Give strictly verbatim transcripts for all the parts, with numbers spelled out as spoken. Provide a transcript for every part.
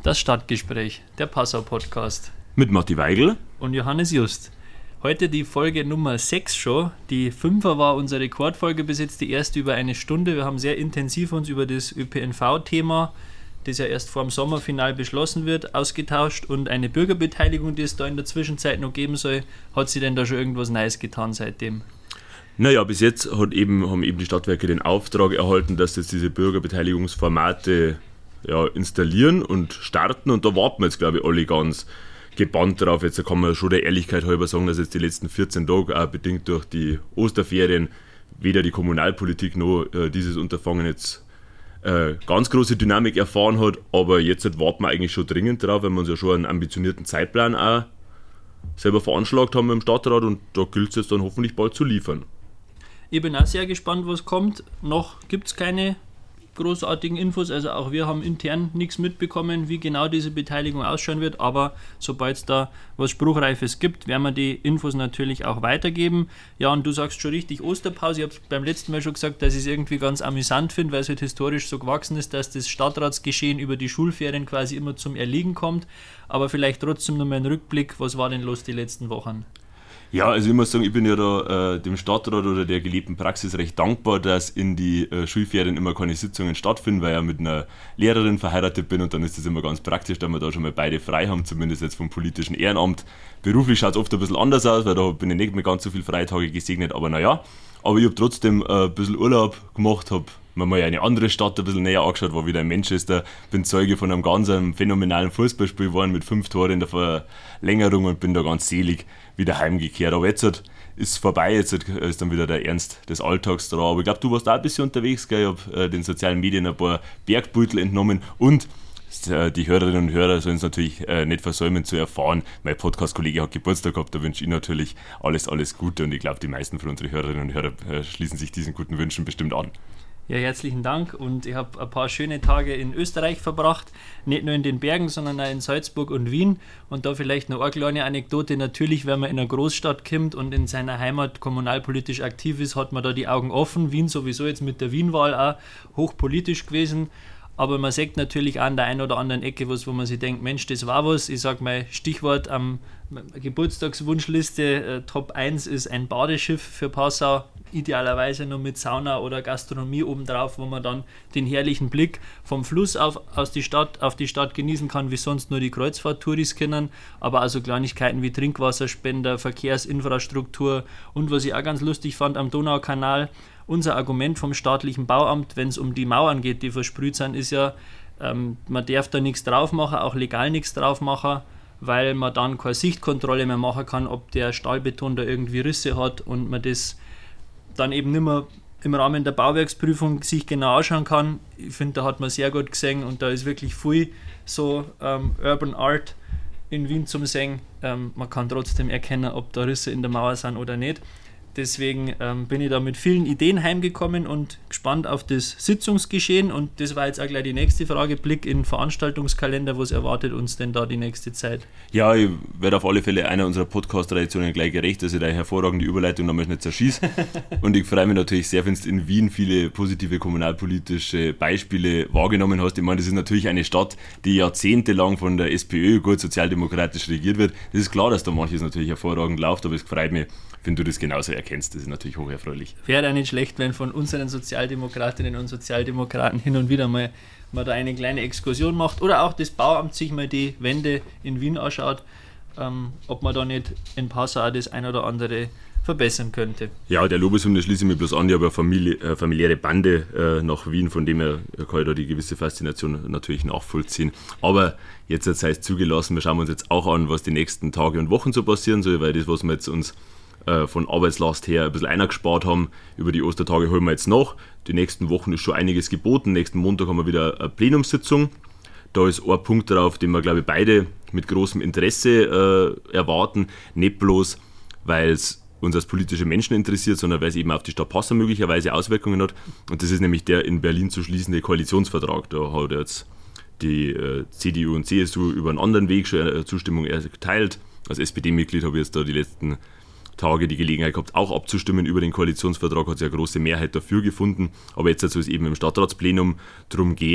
Das Stadtgespräch, der Passau-Podcast. Mit Matti Weigl und Johannes Just. Heute die Folge Nummer sechs schon. Die Fünfer war unsere Rekordfolge bis jetzt, die erste über eine Stunde. Wir haben sehr intensiv uns über das Ö P N V-Thema, das ja erst vor dem Sommerfinal beschlossen wird, ausgetauscht. Und eine Bürgerbeteiligung, die es da in der Zwischenzeit noch geben soll. Hat sich denn da schon irgendwas Neues getan seitdem? Naja, bis jetzt hat eben, haben eben die Stadtwerke den Auftrag erhalten, dass jetzt diese Bürgerbeteiligungsformate ja, installieren und starten, und da warten wir jetzt, glaube ich, alle ganz gebannt drauf. Jetzt kann man schon der Ehrlichkeit halber sagen, dass jetzt die letzten vierzehn Tage, auch bedingt durch die Osterferien, weder die Kommunalpolitik noch äh, dieses Unterfangen jetzt äh, ganz große Dynamik erfahren hat, aber jetzt halt warten wir eigentlich schon dringend drauf, weil wir uns ja schon einen ambitionierten Zeitplan auch selber veranschlagt haben im Stadtrat, und da gilt es jetzt dann hoffentlich bald zu liefern. Ich bin auch sehr gespannt, was kommt. Noch gibt es keine großartigen Infos, also auch wir haben intern nichts mitbekommen, wie genau diese Beteiligung ausschauen wird, aber sobald es da was Spruchreifes gibt, werden wir die Infos natürlich auch weitergeben. Ja, und du sagst schon richtig, Osterpause. Ich habe beim letzten Mal schon gesagt, dass ich es irgendwie ganz amüsant finde, weil es halt historisch so gewachsen ist, dass das Stadtratsgeschehen über die Schulferien quasi immer zum Erliegen kommt, aber vielleicht trotzdem nochmal ein Rückblick, was war denn los die letzten Wochen? Ja, also ich muss sagen, ich bin ja da äh, dem Stadtrat oder der gelebten Praxis recht dankbar, dass in die äh, Schulferien immer keine Sitzungen stattfinden, weil ich ja mit einer Lehrerin verheiratet bin, und dann ist das immer ganz praktisch, dass wir da schon mal beide frei haben, zumindest jetzt vom politischen Ehrenamt. Beruflich schaut es oft ein bisschen anders aus, weil da bin ich nicht mit ganz so viel Freitage gesegnet, aber naja. Aber ich habe trotzdem äh, ein bisschen Urlaub gemacht, habe mir mal eine andere Stadt ein bisschen näher angeschaut, war wieder in Manchester, bin Zeuge von einem ganz einem phänomenalen Fußballspiel geworden mit fünf Toren in der Verlängerung und bin da ganz selig wieder heimgekehrt. Aber jetzt ist es vorbei, jetzt ist dann wieder der Ernst des Alltags dran. Aber ich glaube, du warst auch ein bisschen unterwegs, gell? Ich habe äh, den sozialen Medien ein paar Bergbeutel entnommen, und äh, die Hörerinnen und Hörer sollen es natürlich äh, nicht versäumen zu erfahren. Mein Podcast-Kollege hat Geburtstag gehabt, da wünsche ich natürlich alles, alles Gute, und ich glaube, die meisten von unseren Hörerinnen und Hörern äh, schließen sich diesen guten Wünschen bestimmt an. Ja, herzlichen Dank, und ich habe ein paar schöne Tage in Österreich verbracht, nicht nur in den Bergen, sondern auch in Salzburg und Wien, und da vielleicht noch eine kleine Anekdote. Natürlich, wenn man in eine Großstadt kommt und in seiner Heimat kommunalpolitisch aktiv ist, hat man da die Augen offen. Wien sowieso jetzt mit der Wienwahl auch hochpolitisch gewesen, aber man sagt natürlich auch an der einen oder anderen Ecke was, wo man sich denkt, Mensch, das war was. Ich sage mal, Stichwort am Geburtstagswunschliste, äh, Top eins ist ein Badeschiff für Passau, idealerweise nur mit Sauna oder Gastronomie obendrauf, wo man dann den herrlichen Blick vom Fluss auf, aus die Stadt, auf die Stadt genießen kann, wie sonst nur die Kreuzfahrt-Touris kennen, aber also Kleinigkeiten wie Trinkwasserspender, Verkehrsinfrastruktur, und was ich auch ganz lustig fand am Donaukanal, unser Argument vom staatlichen Bauamt, wenn es um die Mauern geht, die versprüht sind, ist ja, ähm, man darf da nichts drauf machen, auch legal nichts drauf machen, weil man dann keine Sichtkontrolle mehr machen kann, ob der Stahlbeton da irgendwie Risse hat, und man das dann eben nicht mehr im Rahmen der Bauwerksprüfung sich genau anschauen kann. Ich finde, da hat man sehr gut gesehen, und da ist wirklich viel so ähm, Urban Art in Wien zum Sehen. Ähm, man kann trotzdem erkennen, ob da Risse in der Mauer sind oder nicht. Deswegen ähm, bin ich da mit vielen Ideen heimgekommen und gespannt auf das Sitzungsgeschehen. Und das war jetzt auch gleich die nächste Frage. Blick in den Veranstaltungskalender. Was erwartet uns denn da die nächste Zeit? Ja, ich werde auf alle Fälle einer unserer Podcast-Traditionen gleich gerecht, dass ich da eine hervorragende Überleitung damals nicht zerschieße. Und ich freue mich natürlich sehr, wenn du in Wien viele positive kommunalpolitische Beispiele wahrgenommen hast. Ich meine, das ist natürlich eine Stadt, die jahrzehntelang von der SPÖ gut sozialdemokratisch regiert wird. Das ist klar, dass da manches natürlich hervorragend läuft, aber es freut mich, wenn du das genauso erkennst. Das ist natürlich hocherfreulich. Wäre auch nicht schlecht, wenn von unseren Sozialdemokratinnen und Sozialdemokraten hin und wieder mal man da eine kleine Exkursion macht, oder auch das Bauamt sich mal die Wände in Wien anschaut, ähm, ob man da nicht in Passau auch das ein oder andere verbessern könnte. Ja, der Lobeshymne schließe ich mich bloß an. Ich habe eine Familie, äh, familiäre Bande äh, nach Wien, von dem her kann ich da die gewisse Faszination natürlich nachvollziehen. Aber jetzt sei es zugelassen, wir schauen uns jetzt auch an, was die nächsten Tage und Wochen so passieren soll, weil das, was wir jetzt uns von Arbeitslast her ein bisschen eingespart haben, über die Ostertage holen wir jetzt nach. Die nächsten Wochen ist schon einiges geboten. Nächsten Montag haben wir wieder eine Plenumssitzung. Da ist ein Punkt drauf, den wir, glaube ich, beide mit großem Interesse äh, erwarten. Nicht bloß, weil es uns als politische Menschen interessiert, sondern weil es eben auf die Stadt Passau möglicherweise Auswirkungen hat. Und das ist nämlich der in Berlin zu schließende Koalitionsvertrag. Da hat jetzt die äh, C D U und C S U über einen anderen Weg schon eine Zustimmung erteilt. Als S P D-Mitglied habe ich jetzt da die letzten Tage die Gelegenheit gehabt, auch abzustimmen über den Koalitionsvertrag, hat sich eine große Mehrheit dafür gefunden, aber jetzt soll es eben im Stadtratsplenum darum gehen,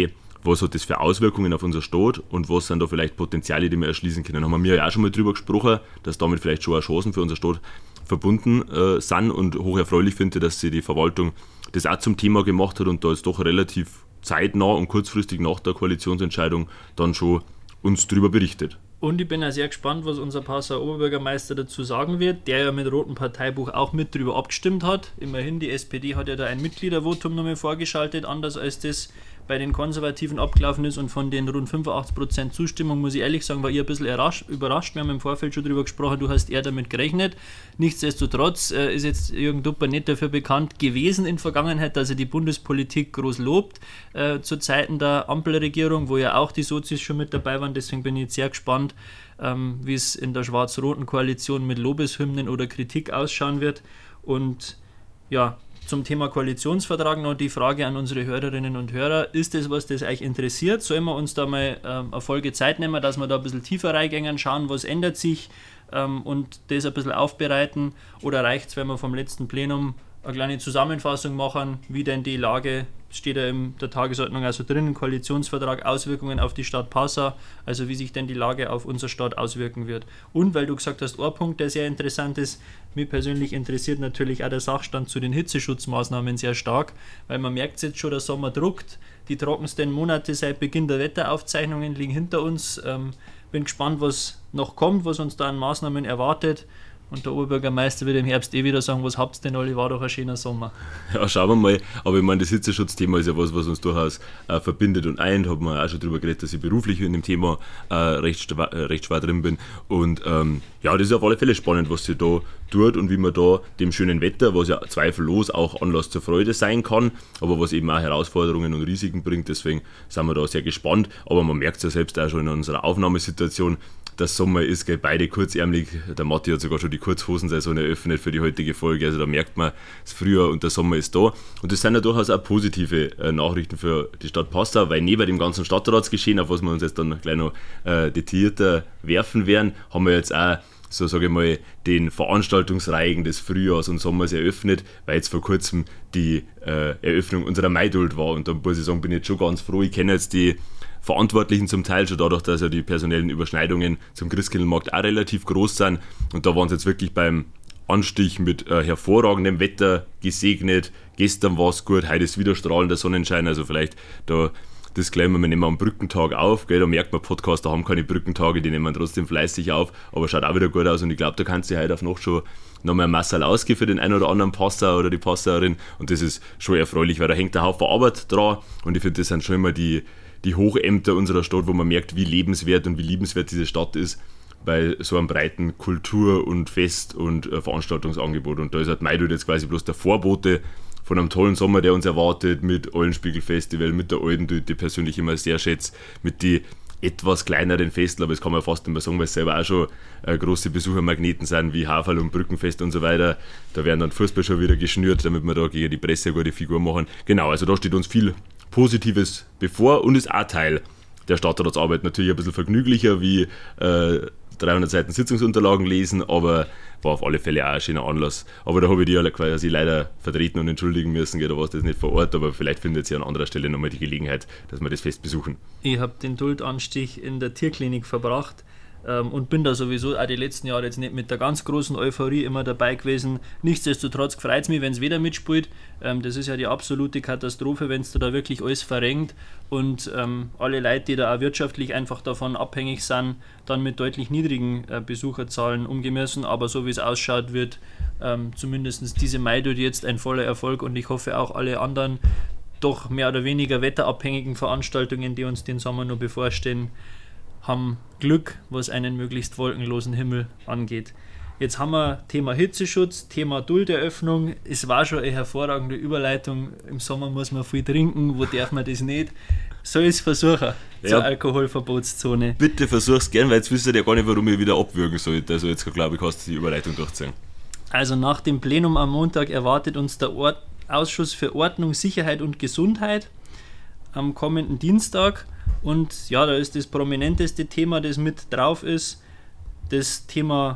was hat das für Auswirkungen auf unser Stadt und was sind da vielleicht Potenziale, die wir erschließen können. Da haben wir ja auch schon mal drüber gesprochen, dass damit vielleicht schon auch Chancen für unsere Stadt verbunden äh, sind, und hoch erfreulich finde, dass sich die Verwaltung das auch zum Thema gemacht hat und da jetzt doch relativ zeitnah und kurzfristig nach der Koalitionsentscheidung dann schon uns darüber berichtet. Und ich bin auch sehr gespannt, was unser Passauer Oberbürgermeister dazu sagen wird, der ja mit Rotem Parteibuch auch mit drüber abgestimmt hat. Immerhin, die S P D hat ja da ein Mitgliedervotum nochmal vorgeschaltet, anders als das bei den Konservativen abgelaufen ist, und von den rund fünfundachtzig Prozent Zustimmung, muss ich ehrlich sagen, war ich ein bisschen überrascht. Wir haben im Vorfeld schon drüber gesprochen, du hast eher damit gerechnet. Nichtsdestotrotz äh, ist jetzt Jürgen Dupper nicht dafür bekannt gewesen in Vergangenheit, dass er die Bundespolitik groß lobt, äh, zu Zeiten der Ampelregierung, wo ja auch die Sozis schon mit dabei waren. Deswegen bin ich jetzt sehr gespannt, ähm, wie es in der schwarz-roten Koalition mit Lobeshymnen oder Kritik ausschauen wird. Und ja, zum Thema Koalitionsvertrag noch die Frage an unsere Hörerinnen und Hörer: Ist das, was das euch interessiert? Sollen wir uns da mal ähm, eine Folge Zeit nehmen, dass wir da ein bisschen tiefer reingehen, schauen, was ändert sich ähm, und das ein bisschen aufbereiten? Oder reicht es, wenn wir vom letzten Plenum eine kleine Zusammenfassung machen, wie denn die Lage, steht ja in der Tagesordnung also drin, Koalitionsvertrag, Auswirkungen auf die Stadt Passau, also wie sich denn die Lage auf unsere Stadt auswirken wird. Und weil du gesagt hast, ein Punkt, der sehr interessant ist, mich persönlich interessiert natürlich auch der Sachstand zu den Hitzeschutzmaßnahmen sehr stark, weil man merkt jetzt schon, der Sommer druckt, die trockensten Monate seit Beginn der Wetteraufzeichnungen liegen hinter uns. Ähm, bin gespannt, was noch kommt, was uns da an Maßnahmen erwartet. Und der Oberbürgermeister wird im Herbst eh wieder sagen, was habt ihr denn alle, war doch ein schöner Sommer. Ja, schauen wir mal. Aber ich meine, das Hitzeschutzthema ist ja was, was uns durchaus äh, verbindet und eint. Haben wir auch schon darüber geredet, dass ich beruflich in dem Thema äh, recht, äh, recht schwer drin bin. Und ähm, ja, das ist auf alle Fälle spannend, was sich da tut und wie man da dem schönen Wetter, was ja zweifellos auch Anlass zur Freude sein kann, aber was eben auch Herausforderungen und Risiken bringt. Deswegen sind wir da sehr gespannt. Aber man merkt es ja selbst auch schon in unserer Aufnahmesituation, dass Sommer ist, gell, beide kurzärmelig. Der Matti hat sogar schon die Kurzhosensaison eröffnet für die heutige Folge. Also da merkt man, das Frühjahr und der Sommer ist da. Und das sind ja durchaus auch positive äh, Nachrichten für die Stadt Passau, weil neben dem ganzen Stadtratsgeschehen, auf was wir uns jetzt dann gleich noch äh, detaillierter werfen werden, haben wir jetzt auch, so sage ich mal, den Veranstaltungsreigen des Frühjahrs und Sommers eröffnet, weil jetzt vor kurzem die äh, Eröffnung unserer Maidult war. Und da muss ich sagen, bin ich jetzt schon ganz froh. Ich kenne jetzt die Verantwortlichen zum Teil schon dadurch, dass ja die personellen Überschneidungen zum Christkindlmarkt auch relativ groß sind. Und da waren sie jetzt wirklich beim Anstich mit äh, hervorragendem Wetter gesegnet. Gestern war es gut, heute ist wieder strahlender Sonnenschein. Also vielleicht da Disclaimer, wir nehmen am Brückentag auf, gell? Da merkt man, Podcaster haben keine Brückentage, die nehmen trotzdem fleißig auf, aber schaut auch wieder gut aus und ich glaube, da kannst du heute auf Nacht schon nochmal ein Massal ausgeben für den einen oder anderen Passauer oder die Passauerin, und das ist schon erfreulich, weil da hängt ein Haufen Arbeit dran, und ich finde, das sind schon immer die, die Hochämter unserer Stadt, wo man merkt, wie lebenswert und wie liebenswert diese Stadt ist bei so einem breiten Kultur- und Fest- und äh, Veranstaltungsangebot. Und da ist halt Maidult jetzt quasi bloß der Vorbote von einem tollen Sommer, der uns erwartet, mit Eulenspiegel-Festival, mit der Alten, die ich persönlich immer sehr schätze, mit die etwas kleineren Festeln, aber das kann man fast nicht mehr sagen, weil es selber auch schon äh, große Besuchermagneten sind, wie Haferl und Brückenfest und so weiter. Da werden dann Fußball schon wieder geschnürt, damit wir da gegen die Presse eine gute Figur machen. Genau, also da steht uns viel Positives bevor und ist auch Teil der Stadtratsarbeit. Natürlich ein bisschen vergnüglicher wie äh, dreihundert Seiten Sitzungsunterlagen lesen, aber war auf alle Fälle auch ein schöner Anlass. Aber da habe ich die ja quasi leider vertreten und entschuldigen müssen, da war es das nicht vor Ort, aber vielleicht findet sie an anderer Stelle nochmal die Gelegenheit, dass wir das Fest besuchen. Ich habe den Duldanstich in der Tierklinik verbracht ähm, und bin da sowieso auch die letzten Jahre jetzt nicht mit der ganz großen Euphorie immer dabei gewesen. Nichtsdestotrotz freut es mich, wenn es wieder mitspielt. Ähm, das ist ja die absolute Katastrophe, wenn es da wirklich alles verrenkt und ähm, alle Leute, die da auch wirtschaftlich einfach davon abhängig sind, dann mit deutlich niedrigen äh, Besucherzahlen umgehen müssen. Aber so wie es ausschaut, wird ähm, zumindest diese Maidult jetzt ein voller Erfolg, und ich hoffe auch alle anderen doch mehr oder weniger wetterabhängigen Veranstaltungen, die uns den Sommer noch bevorstehen, haben Glück, was einen möglichst wolkenlosen Himmel angeht. Jetzt haben wir Thema Hitzeschutz, Thema Dulderöffnung. Es war schon eine hervorragende Überleitung. Im Sommer muss man viel trinken, wo darf man das nicht? Soll ich es versuchen, ja, zur Alkoholverbotszone? Bitte versuch's gern, weil jetzt wisst ihr ja gar nicht, warum ich wieder abwürgen sollte. Also jetzt glaube ich, kannst du die Überleitung durchziehen. Also nach dem Plenum am Montag erwartet uns der Ort- Ausschuss für Ordnung, Sicherheit und Gesundheit am kommenden Dienstag. Und ja, da ist das prominenteste Thema, das mit drauf ist, das Thema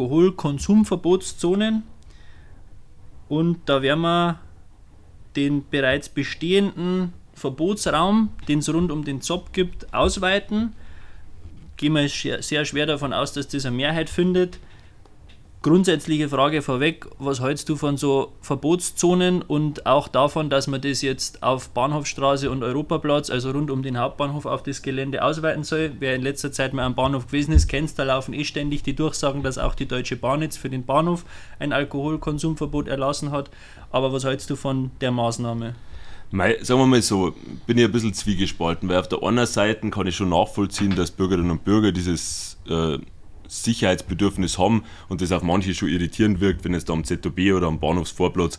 Alkoholkonsumverbotszonen. Und da werden wir den bereits bestehenden Verbotsraum, den es rund um den Zopp gibt, ausweiten. Gehen wir sehr schwer davon aus, dass das eine Mehrheit findet. Grundsätzliche Frage vorweg, was hältst du von so Verbotszonen und auch davon, dass man das jetzt auf Bahnhofstraße und Europaplatz, also rund um den Hauptbahnhof, auf das Gelände ausweiten soll? Wer in letzter Zeit mal am Bahnhof gewesen ist, kennt es, da laufen eh ständig die Durchsagen, dass auch die Deutsche Bahn jetzt für den Bahnhof ein Alkoholkonsumverbot erlassen hat. Aber was hältst du von der Maßnahme? Mei, sagen wir mal so, bin ich ein bisschen zwiegespalten, weil auf der einen Seite kann ich schon nachvollziehen, dass Bürgerinnen und Bürger dieses äh, Sicherheitsbedürfnis haben und das auf manche schon irritierend wirkt, wenn es da am Z O B oder am Bahnhofsvorplatz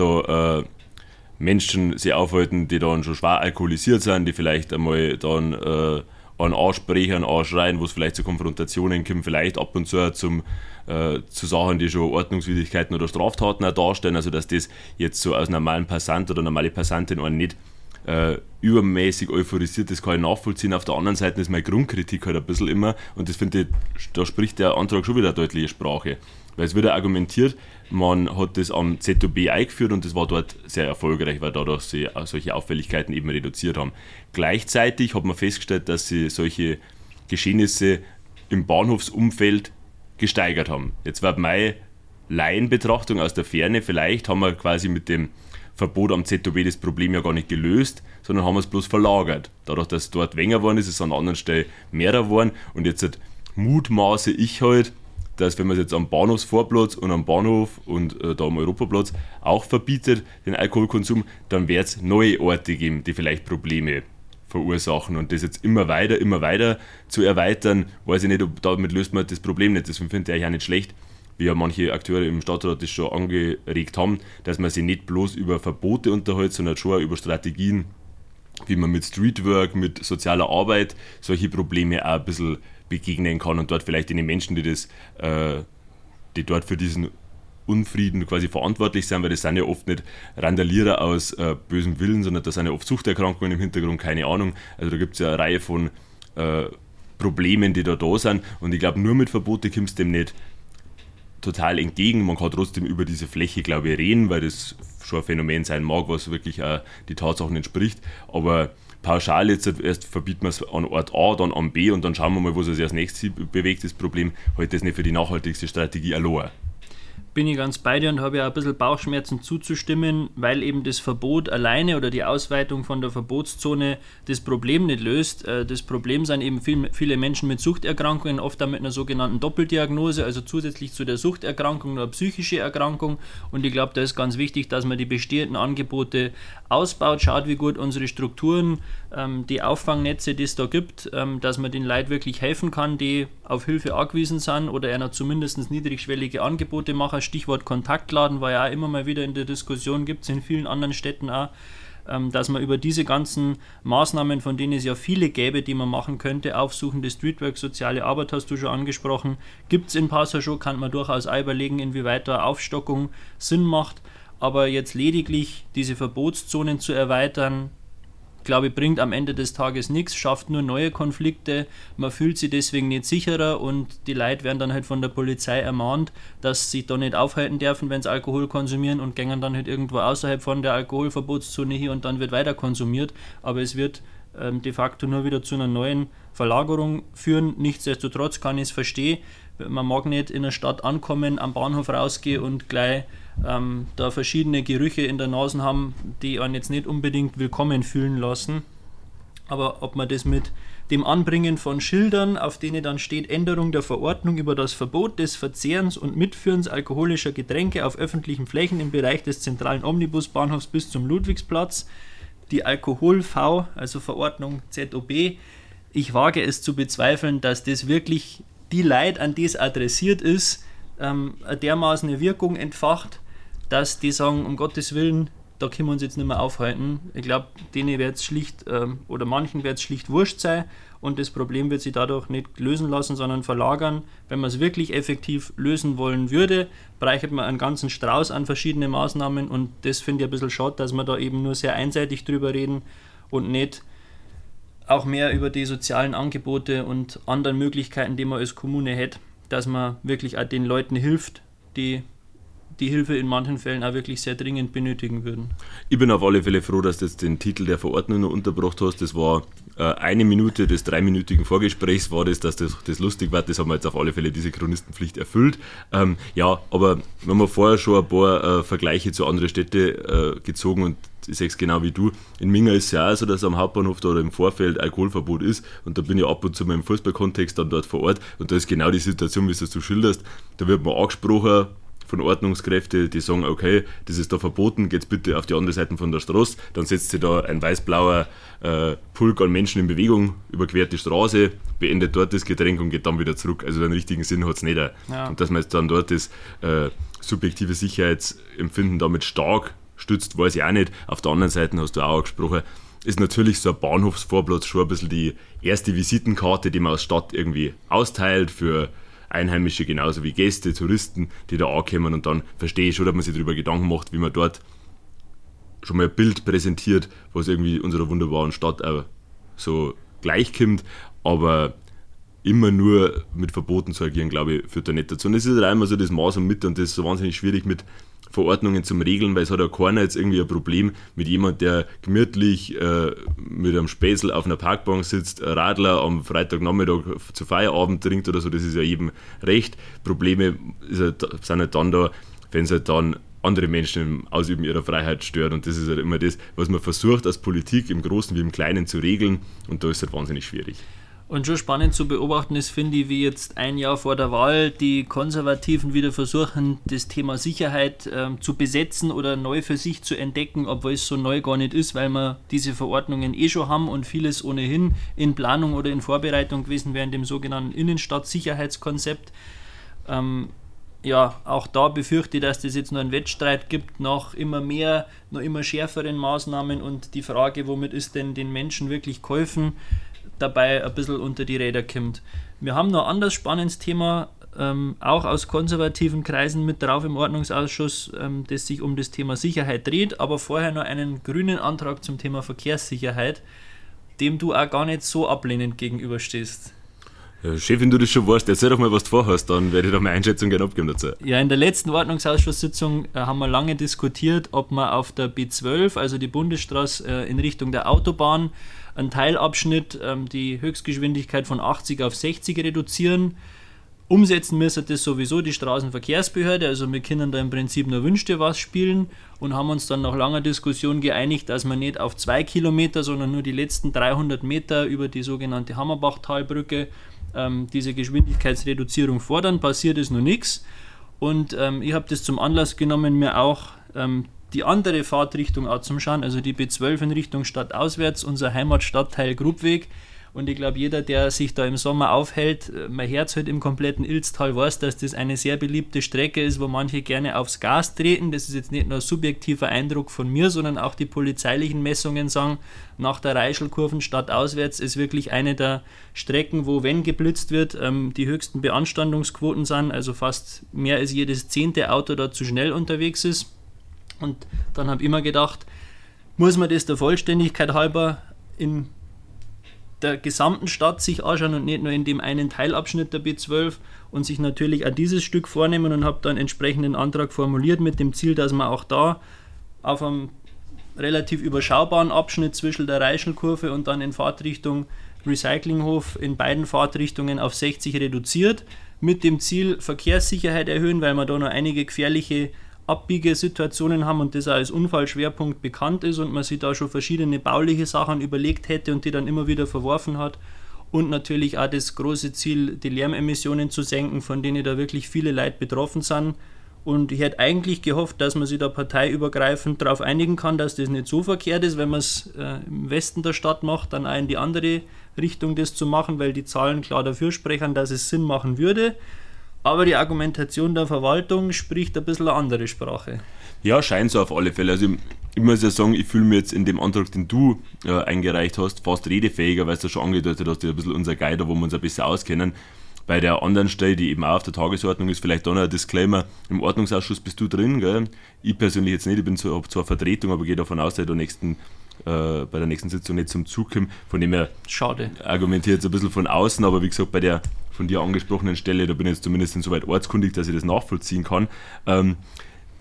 da äh, Menschen sich aufhalten, die dann schon schwer alkoholisiert sind, die vielleicht einmal dann äh, an ansprechen, anschreien, wo es vielleicht zu Konfrontationen kommt, vielleicht ab und zu zum, äh, zu Sachen, die schon Ordnungswidrigkeiten oder Straftaten auch darstellen, also dass das jetzt so als normalen Passant oder normale Passantin einen nicht äh, übermäßig euphorisiert, das kann ich nachvollziehen. Auf der anderen Seite ist meine Grundkritik halt ein bisschen immer, und das finde ich, da spricht der Antrag schon wieder eine deutliche Sprache, weil es wird ja argumentiert, man hat das am Z O B eingeführt und das war dort sehr erfolgreich, weil dadurch sie solche Auffälligkeiten eben reduziert haben. Gleichzeitig hat man festgestellt, dass sie solche Geschehnisse im Bahnhofsumfeld gesteigert haben. Jetzt war meine Laienbetrachtung aus der Ferne, vielleicht haben wir quasi mit dem Verbot am Z O B das Problem ja gar nicht gelöst, sondern haben es bloß verlagert. Dadurch, dass es dort weniger geworden ist, ist es an anderen Stellen mehr geworden, und jetzt halt mutmaße ich halt, dass wenn man es jetzt am Bahnhofsvorplatz und am Bahnhof und äh, da am Europaplatz auch verbietet, den Alkoholkonsum, dann wird es neue Orte geben, die vielleicht Probleme verursachen, und das jetzt immer weiter, immer weiter zu erweitern, weiß ich nicht, ob damit löst man das Problem nicht. Deswegen finde ich eigentlich auch nicht schlecht, wie ja manche Akteure im Stadtrat das schon angeregt haben, dass man sich nicht bloß über Verbote unterhält, sondern schon über Strategien, wie man mit Streetwork, mit sozialer Arbeit solche Probleme auch ein bisschen begegnen kann und dort vielleicht den Menschen, die das, äh, die dort für diesen Unfrieden quasi verantwortlich sind, weil das sind ja oft nicht Randalierer aus äh, bösem Willen, sondern da sind ja oft Suchterkrankungen im Hintergrund, keine Ahnung. Also da gibt es ja eine Reihe von äh, Problemen, die da da sind, und ich glaube, nur mit Verbote kommst du dem nicht total entgegen. Man kann trotzdem über diese Fläche, glaube ich, reden, weil das schon ein Phänomen sein mag, was wirklich auch die Tatsachen entspricht, aber pauschal jetzt erst verbietet man es an Ort A, dann an B und dann schauen wir mal, wo es sich als nächstes bewegt, das Problem, halt das nicht für die nachhaltigste Strategie allein. Bin ich ganz bei dir und habe ja ein bisschen Bauchschmerzen zuzustimmen, weil eben das Verbot alleine oder die Ausweitung von der Verbotszone das Problem nicht löst. Das Problem sind eben viel, viele Menschen mit Suchterkrankungen, oft auch mit einer sogenannten Doppeldiagnose, also zusätzlich zu der Suchterkrankung eine psychische Erkrankung, und ich glaube, da ist ganz wichtig, dass man die bestehenden Angebote ausbaut, schaut, wie gut unsere Strukturen, die Auffangnetze, die es da gibt, dass man den Leuten wirklich helfen kann, die auf Hilfe angewiesen sind oder einer zumindest niedrigschwellige Angebote machen. Stichwort Kontaktladen war ja auch immer mal wieder in der Diskussion, gibt es in vielen anderen Städten auch, dass man über diese ganzen Maßnahmen, von denen es ja viele gäbe, die man machen könnte, aufsuchende Streetwork, soziale Arbeit hast du schon angesprochen, gibt es in Passau schon, kann man durchaus auch überlegen, inwieweit da Aufstockung Sinn macht, aber jetzt lediglich diese Verbotszonen zu erweitern, glaube ich, bringt am Ende des Tages nichts, schafft nur neue Konflikte, man fühlt sich deswegen nicht sicherer und die Leute werden dann halt von der Polizei ermahnt, dass sie da nicht aufhalten dürfen, wenn sie Alkohol konsumieren, und gehen dann halt irgendwo außerhalb von der Alkoholverbotszone hier und dann wird weiter konsumiert, aber es wird ähm, de facto nur wieder zu einer neuen Verlagerung führen. Nichtsdestotrotz kann ich es verstehen, man mag nicht in der Stadt ankommen, am Bahnhof rausgehen und gleich ähm, da verschiedene Gerüche in der Nase haben, die einen jetzt nicht unbedingt willkommen fühlen lassen. Aber ob man das mit dem Anbringen von Schildern, auf denen dann steht Änderung der Verordnung über das Verbot des Verzehrens und Mitführens alkoholischer Getränke auf öffentlichen Flächen im Bereich des zentralen Omnibusbahnhofs bis zum Ludwigsplatz, die Alkohol-V, also Verordnung Z O B, ich wage es zu bezweifeln, dass das wirklich die Leute, an die es adressiert ist, ähm, eine dermaßen eine Wirkung entfacht, dass die sagen, um Gottes Willen, da können wir uns jetzt nicht mehr aufhalten. Ich glaube, denen wird es schlicht, ähm, oder manchen wird es schlicht wurscht sein, und das Problem wird sich dadurch nicht lösen lassen, sondern verlagern. Wenn man es wirklich effektiv lösen wollen würde, bräuchte man einen ganzen Strauß an verschiedenen Maßnahmen, und das finde ich ein bisschen schade, dass wir da eben nur sehr einseitig drüber reden und nicht auch mehr über die sozialen Angebote und anderen Möglichkeiten, die man als Kommune hat, dass man wirklich auch den Leuten hilft, die die Hilfe in manchen Fällen auch wirklich sehr dringend benötigen würden. Ich bin auf alle Fälle froh, dass du jetzt den Titel der Verordnung noch untergebracht hast. Das war äh, eine Minute des dreiminütigen Vorgesprächs, war das, dass das, das lustig war. Das haben wir jetzt auf alle Fälle diese Chronistenpflicht erfüllt. Ähm, ja, aber wir haben vorher schon ein paar äh, Vergleiche zu anderen Städten äh, gezogen und ich sehe es genau wie du. In Minga ist es ja auch so, dass am Hauptbahnhof da oder im Vorfeld Alkoholverbot ist und da bin ich ab und zu mal im Fußballkontext dann dort vor Ort und da ist genau die Situation, wie du es du schilderst. Da wird man angesprochen von Ordnungskräften, die sagen, okay, das ist da verboten, geht's bitte auf die andere Seite von der Straße, dann setzt sich da ein weiß-blauer äh, Pulk an Menschen in Bewegung, überquert die Straße, beendet dort das Getränk und geht dann wieder zurück. Also den richtigen Sinn hat es nicht. Ja. Und dass man jetzt dann dort das äh, subjektive Sicherheitsempfinden damit stark stützt, weiß ich auch nicht. Auf der anderen Seite hast du auch angesprochen, ist natürlich so ein Bahnhofsvorplatz schon ein bisschen die erste Visitenkarte, die man als Stadt irgendwie austeilt für Einheimische genauso wie Gäste, Touristen, die da ankommen und dann verstehe ich schon, dass man sich darüber Gedanken macht, wie man dort schon mal ein Bild präsentiert, was irgendwie unserer wunderbaren Stadt auch so gleichkommt, aber immer nur mit Verboten zu agieren, glaube ich, führt da nicht dazu. Und das ist halt immer so das Maß und Mitte und das ist so wahnsinnig schwierig mit Verordnungen zum Regeln, weil es hat ja keiner jetzt irgendwie ein Problem mit jemand, der gemütlich äh, mit einem Späßel auf einer Parkbank sitzt, ein Radler am Freitagnachmittag zu Feierabend trinkt oder so, das ist ja jedem recht. Probleme ist halt, sind halt dann da, wenn es halt dann andere Menschen im Ausüben ihrer Freiheit stört und das ist halt immer das, was man versucht als Politik im Großen wie im Kleinen zu regeln und da ist es halt wahnsinnig schwierig. Und schon spannend zu beobachten ist, finde ich, wie jetzt ein Jahr vor der Wahl die Konservativen wieder versuchen, das Thema Sicherheit ähm, zu besetzen oder neu für sich zu entdecken, obwohl es so neu gar nicht ist, weil wir diese Verordnungen eh schon haben und vieles ohnehin in Planung oder in Vorbereitung gewesen wäre in dem sogenannten Innenstadtsicherheitskonzept. Ähm, ja, auch da befürchte ich, dass das jetzt noch einen Wettstreit gibt nach immer mehr, noch immer schärferen Maßnahmen und die Frage, womit ist denn den Menschen wirklich geholfen, dabei ein bisschen unter die Räder kommt. Wir haben noch ein anderes spannendes Thema, ähm, auch aus konservativen Kreisen mit drauf im Ordnungsausschuss, ähm, das sich um das Thema Sicherheit dreht, aber vorher noch einen grünen Antrag zum Thema Verkehrssicherheit, dem du auch gar nicht so ablehnend gegenüberstehst. Ja, Chef, wenn du das schon weißt, erzähl doch mal, was du vorhast, dann werde ich da meine Einschätzung gerne abgeben dazu. Ja, in der letzten Ordnungsausschusssitzung äh, haben wir lange diskutiert, ob man auf der B zwölf, also die Bundesstraße äh, in Richtung der Autobahn, einen Teilabschnitt, ähm, die Höchstgeschwindigkeit von achtzig auf sechzig reduzieren. Umsetzen müsste das sowieso die Straßenverkehrsbehörde, also wir können da im Prinzip nur Wünsch dir was spielen und haben uns dann nach langer Diskussion geeinigt, dass wir nicht auf zwei Kilometer, sondern nur die letzten dreihundert Meter über die sogenannte Hammerbachtalbrücke ähm, diese Geschwindigkeitsreduzierung fordern. Passiert ist noch nichts und ähm, ich habe das zum Anlass genommen, mir auch ähm, die andere Fahrtrichtung anzuschauen, also die B zwölf in Richtung Stadtauswärts, unser Heimatstadtteil Grubweg. Und ich glaube, jeder, der sich da im Sommer aufhält, mein Herz halt im kompletten Ilztal weiß, dass das eine sehr beliebte Strecke ist, wo manche gerne aufs Gas treten. Das ist jetzt nicht nur ein subjektiver Eindruck von mir, sondern auch die polizeilichen Messungen sagen, nach der Reischelkurven stadtauswärts ist wirklich eine der Strecken, wo, wenn geblitzt wird, die höchsten Beanstandungsquoten sind, also fast mehr als jedes zehnte Auto da zu schnell unterwegs ist. Und dann habe ich immer gedacht, muss man das der Vollständigkeit halber in der gesamten Stadt sich anschauen und nicht nur in dem einen Teilabschnitt der B zwölf und sich natürlich auch dieses Stück vornehmen und habe dann einen entsprechenden Antrag formuliert mit dem Ziel, dass man auch da auf einem relativ überschaubaren Abschnitt zwischen der Reischelkurve und dann in Fahrtrichtung Recyclinghof in beiden Fahrtrichtungen auf sechzig reduziert, mit dem Ziel Verkehrssicherheit erhöhen, weil man da noch einige gefährliche Abbiegesituationen haben und das auch als Unfallschwerpunkt bekannt ist und man sich da schon verschiedene bauliche Sachen überlegt hätte und die dann immer wieder verworfen hat und natürlich auch das große Ziel, die Lärmemissionen zu senken, von denen da wirklich viele Leute betroffen sind und ich hätte eigentlich gehofft, dass man sich da parteiübergreifend darauf einigen kann, dass das nicht so verkehrt ist, wenn man es äh, im Westen der Stadt macht, dann auch in die andere Richtung das zu machen, weil die Zahlen klar dafür sprechen, dass es Sinn machen würde. Aber die Argumentation der Verwaltung spricht ein bisschen eine andere Sprache. Ja, scheint so auf alle Fälle. Also ich, ich muss ja sagen, ich fühle mich jetzt in dem Antrag, den du äh, eingereicht hast, fast redefähiger, weil du schon angedeutet hast, du ein bisschen unser Guide, wo wir uns ein bisschen auskennen. Bei der anderen Stelle, die eben auch auf der Tagesordnung ist, vielleicht dann noch ein Disclaimer, im Ordnungsausschuss bist du drin, gell? Ich persönlich jetzt nicht, ich bin zwar, zwar Vertretung, aber gehe davon aus, dass ich der nächsten, äh, bei der nächsten Sitzung nicht zum Zug komme. Von dem her Schade. Argumentiert jetzt ein bisschen von außen, aber wie gesagt, bei der von dir angesprochenen Stelle, da bin ich jetzt zumindest insoweit ortskundig, dass ich das nachvollziehen kann. Ähm,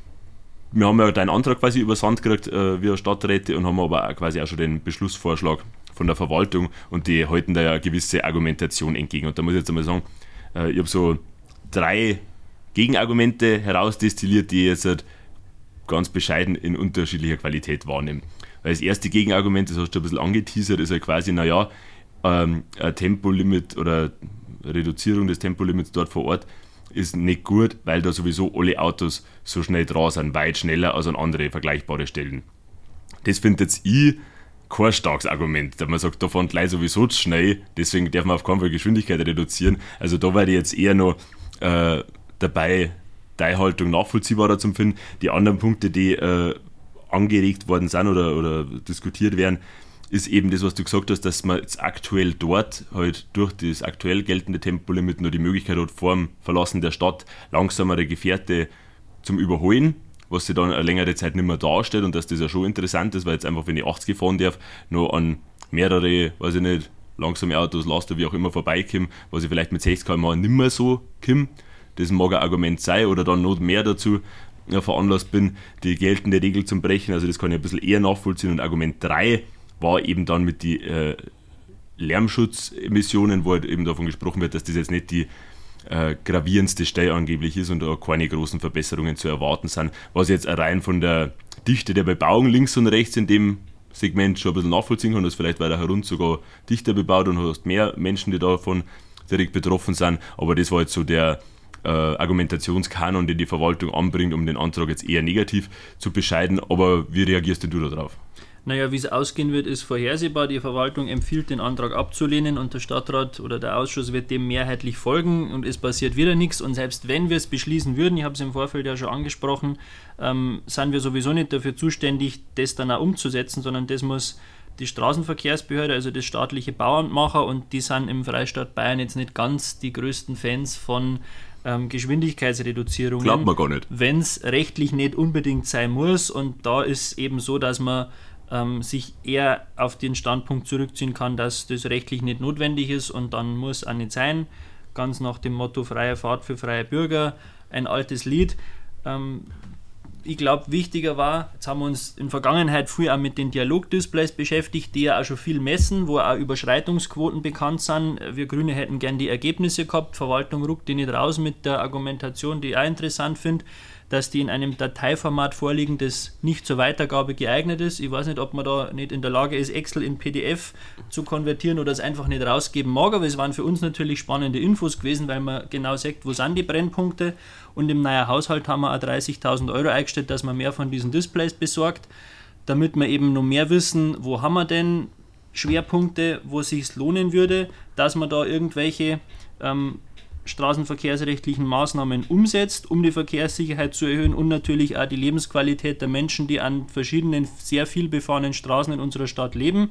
wir haben ja deinen Antrag quasi übersandt gekriegt, äh, wir Stadträte, und haben aber auch quasi auch schon den Beschlussvorschlag von der Verwaltung, und die halten da ja eine gewisse Argumentation entgegen. Und da muss ich jetzt einmal sagen, äh, ich habe so drei Gegenargumente herausdestilliert, die ich jetzt halt ganz bescheiden in unterschiedlicher Qualität wahrnehme. Weil das erste Gegenargument, das hast du ein bisschen angeteasert, ist ja quasi, naja, ähm, ein Tempolimit oder Reduzierung des Tempolimits dort vor Ort ist nicht gut, weil da sowieso alle Autos so schnell dran sind, weit schneller als an andere vergleichbare Stellen. Das finde jetzt ich kein starkes Argument, da man sagt, da fahren gleich sowieso zu schnell, deswegen darf man auf keinen Fall Geschwindigkeit reduzieren. Also da war ich jetzt eher noch äh, dabei, deine Haltung nachvollziehbarer zu finden. Die anderen Punkte, die äh, angeregt worden sind oder, oder diskutiert werden, ist eben das, was du gesagt hast, dass man jetzt aktuell dort halt durch das aktuell geltende Tempolimit nur die Möglichkeit hat, vor dem Verlassen der Stadt langsamere Gefährte zum Überholen, was sich dann eine längere Zeit nicht mehr darstellt, und dass das ja schon interessant ist, weil jetzt einfach, wenn ich achtzig fahren darf, noch an mehrere, weiß ich nicht, langsame Autos, Laster, wie auch immer vorbeikomme, was ich vielleicht mit sechzig Kilometer pro Stunde nicht mehr so komme. Das mag ein Argument sein, oder dann noch mehr dazu ja, veranlasst bin, die geltende Regel zum Brechen. Also das kann ich ein bisschen eher nachvollziehen. Und Argument drei war eben dann mit den äh, Lärmschutzemissionen, wo halt eben davon gesprochen wird, dass das jetzt nicht die äh, gravierendste Stelle angeblich ist und da keine großen Verbesserungen zu erwarten sind. Was jetzt rein von der Dichte der Bebauung links und rechts in dem Segment schon ein bisschen nachvollziehen kann, dass vielleicht weiter herunter sogar dichter bebaut und hast mehr Menschen, die davon direkt betroffen sind. Aber das war jetzt so der äh, Argumentationskanon, den die Verwaltung anbringt, um den Antrag jetzt eher negativ zu bescheiden. Aber wie reagierst denn du darauf? Naja, wie es ausgehen wird, ist vorhersehbar. Die Verwaltung empfiehlt, den Antrag abzulehnen, und der Stadtrat oder der Ausschuss wird dem mehrheitlich folgen, und es passiert wieder nichts. Und selbst wenn wir es beschließen würden, ich habe es im Vorfeld ja schon angesprochen, ähm, sind wir sowieso nicht dafür zuständig, das dann auch umzusetzen, sondern das muss die Straßenverkehrsbehörde, also das staatliche Bauamt machen, und die sind im Freistaat Bayern jetzt nicht ganz die größten Fans von ähm, Geschwindigkeitsreduzierungen. Glaubt man gar nicht. Wenn es rechtlich nicht unbedingt sein muss, und da ist eben so, dass man sich eher auf den Standpunkt zurückziehen kann, dass das rechtlich nicht notwendig ist, und dann muss auch nicht sein. Ganz nach dem Motto freie Fahrt für freie Bürger, ein altes Lied. Ähm, ich glaube, wichtiger war, jetzt haben wir uns in der Vergangenheit viel auch mit den Dialogdisplays beschäftigt, die ja auch schon viel messen, wo auch Überschreitungsquoten bekannt sind. Wir Grüne hätten gern die Ergebnisse gehabt, Verwaltung ruckt die nicht raus mit der Argumentation, die ich auch interessant finde, dass die in einem Dateiformat vorliegen, das nicht zur Weitergabe geeignet ist. Ich weiß nicht, ob man da nicht in der Lage ist, Excel in P D F zu konvertieren oder es einfach nicht rausgeben mag, aber es waren für uns natürlich spannende Infos gewesen, weil man genau sagt, wo sind die Brennpunkte, und im neuen Haushalt haben wir auch dreißigtausend Euro eingestellt, dass man mehr von diesen Displays besorgt, damit wir eben noch mehr wissen, wo haben wir denn Schwerpunkte, wo es sich lohnen würde, dass man da irgendwelche ähm, straßenverkehrsrechtlichen Maßnahmen umsetzt, um die Verkehrssicherheit zu erhöhen und natürlich auch die Lebensqualität der Menschen, die an verschiedenen, sehr viel befahrenen Straßen in unserer Stadt leben.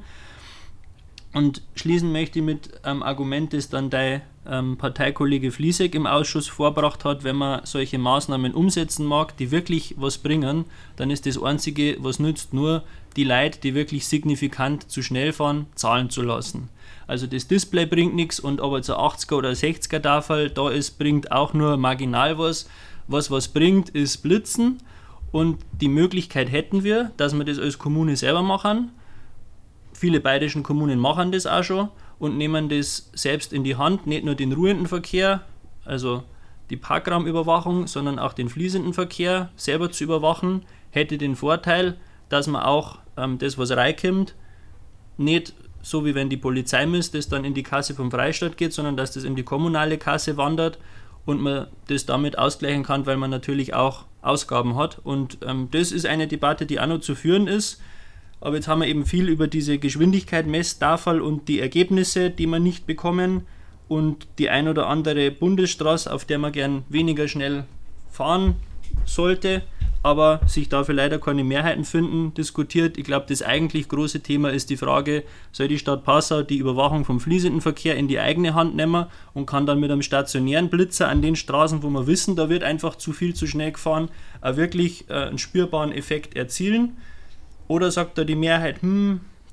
Und schließen möchte ich mit einem Argument, das dann dein ähm, Parteikollege Fliesek im Ausschuss vorgebracht hat: Wenn man solche Maßnahmen umsetzen mag, die wirklich was bringen, dann ist das Einzige, was nützt, nur die Leute, die wirklich signifikant zu schnell fahren, zahlen zu lassen. Also das Display bringt nichts, und ob jetzt ein achtziger oder sechziger Tafel da ist, bringt auch nur marginal was. Was was bringt, ist Blitzen, und die Möglichkeit hätten wir, dass wir das als Kommune selber machen. Viele bayerischen Kommunen machen das auch schon und nehmen das selbst in die Hand, nicht nur den ruhenden Verkehr, also die Parkraumüberwachung, sondern auch den fließenden Verkehr selber zu überwachen, hätte den Vorteil, dass man auch ähm, das, was reinkommt, nicht so wie wenn die Polizei misst, das dann in die Kasse vom Freistaat geht, sondern dass das in die kommunale Kasse wandert und man das damit ausgleichen kann, weil man natürlich auch Ausgaben hat. Und ähm, das ist eine Debatte, die auch noch zu führen ist. Aber jetzt haben wir eben viel über diese Geschwindigkeit, Messtafel und die Ergebnisse, die wir nicht bekommen, und die ein oder andere Bundesstraße, auf der man gern weniger schnell fahren sollte, aber sich dafür leider keine Mehrheiten finden, diskutiert. Ich glaube, das eigentlich große Thema ist die Frage, soll die Stadt Passau die Überwachung vom fließenden Verkehr in die eigene Hand nehmen und kann dann mit einem stationären Blitzer an den Straßen, wo wir wissen, da wird einfach zu viel zu schnell gefahren, auch wirklich äh, einen spürbaren Effekt erzielen? Oder sagt da die Mehrheit, hm,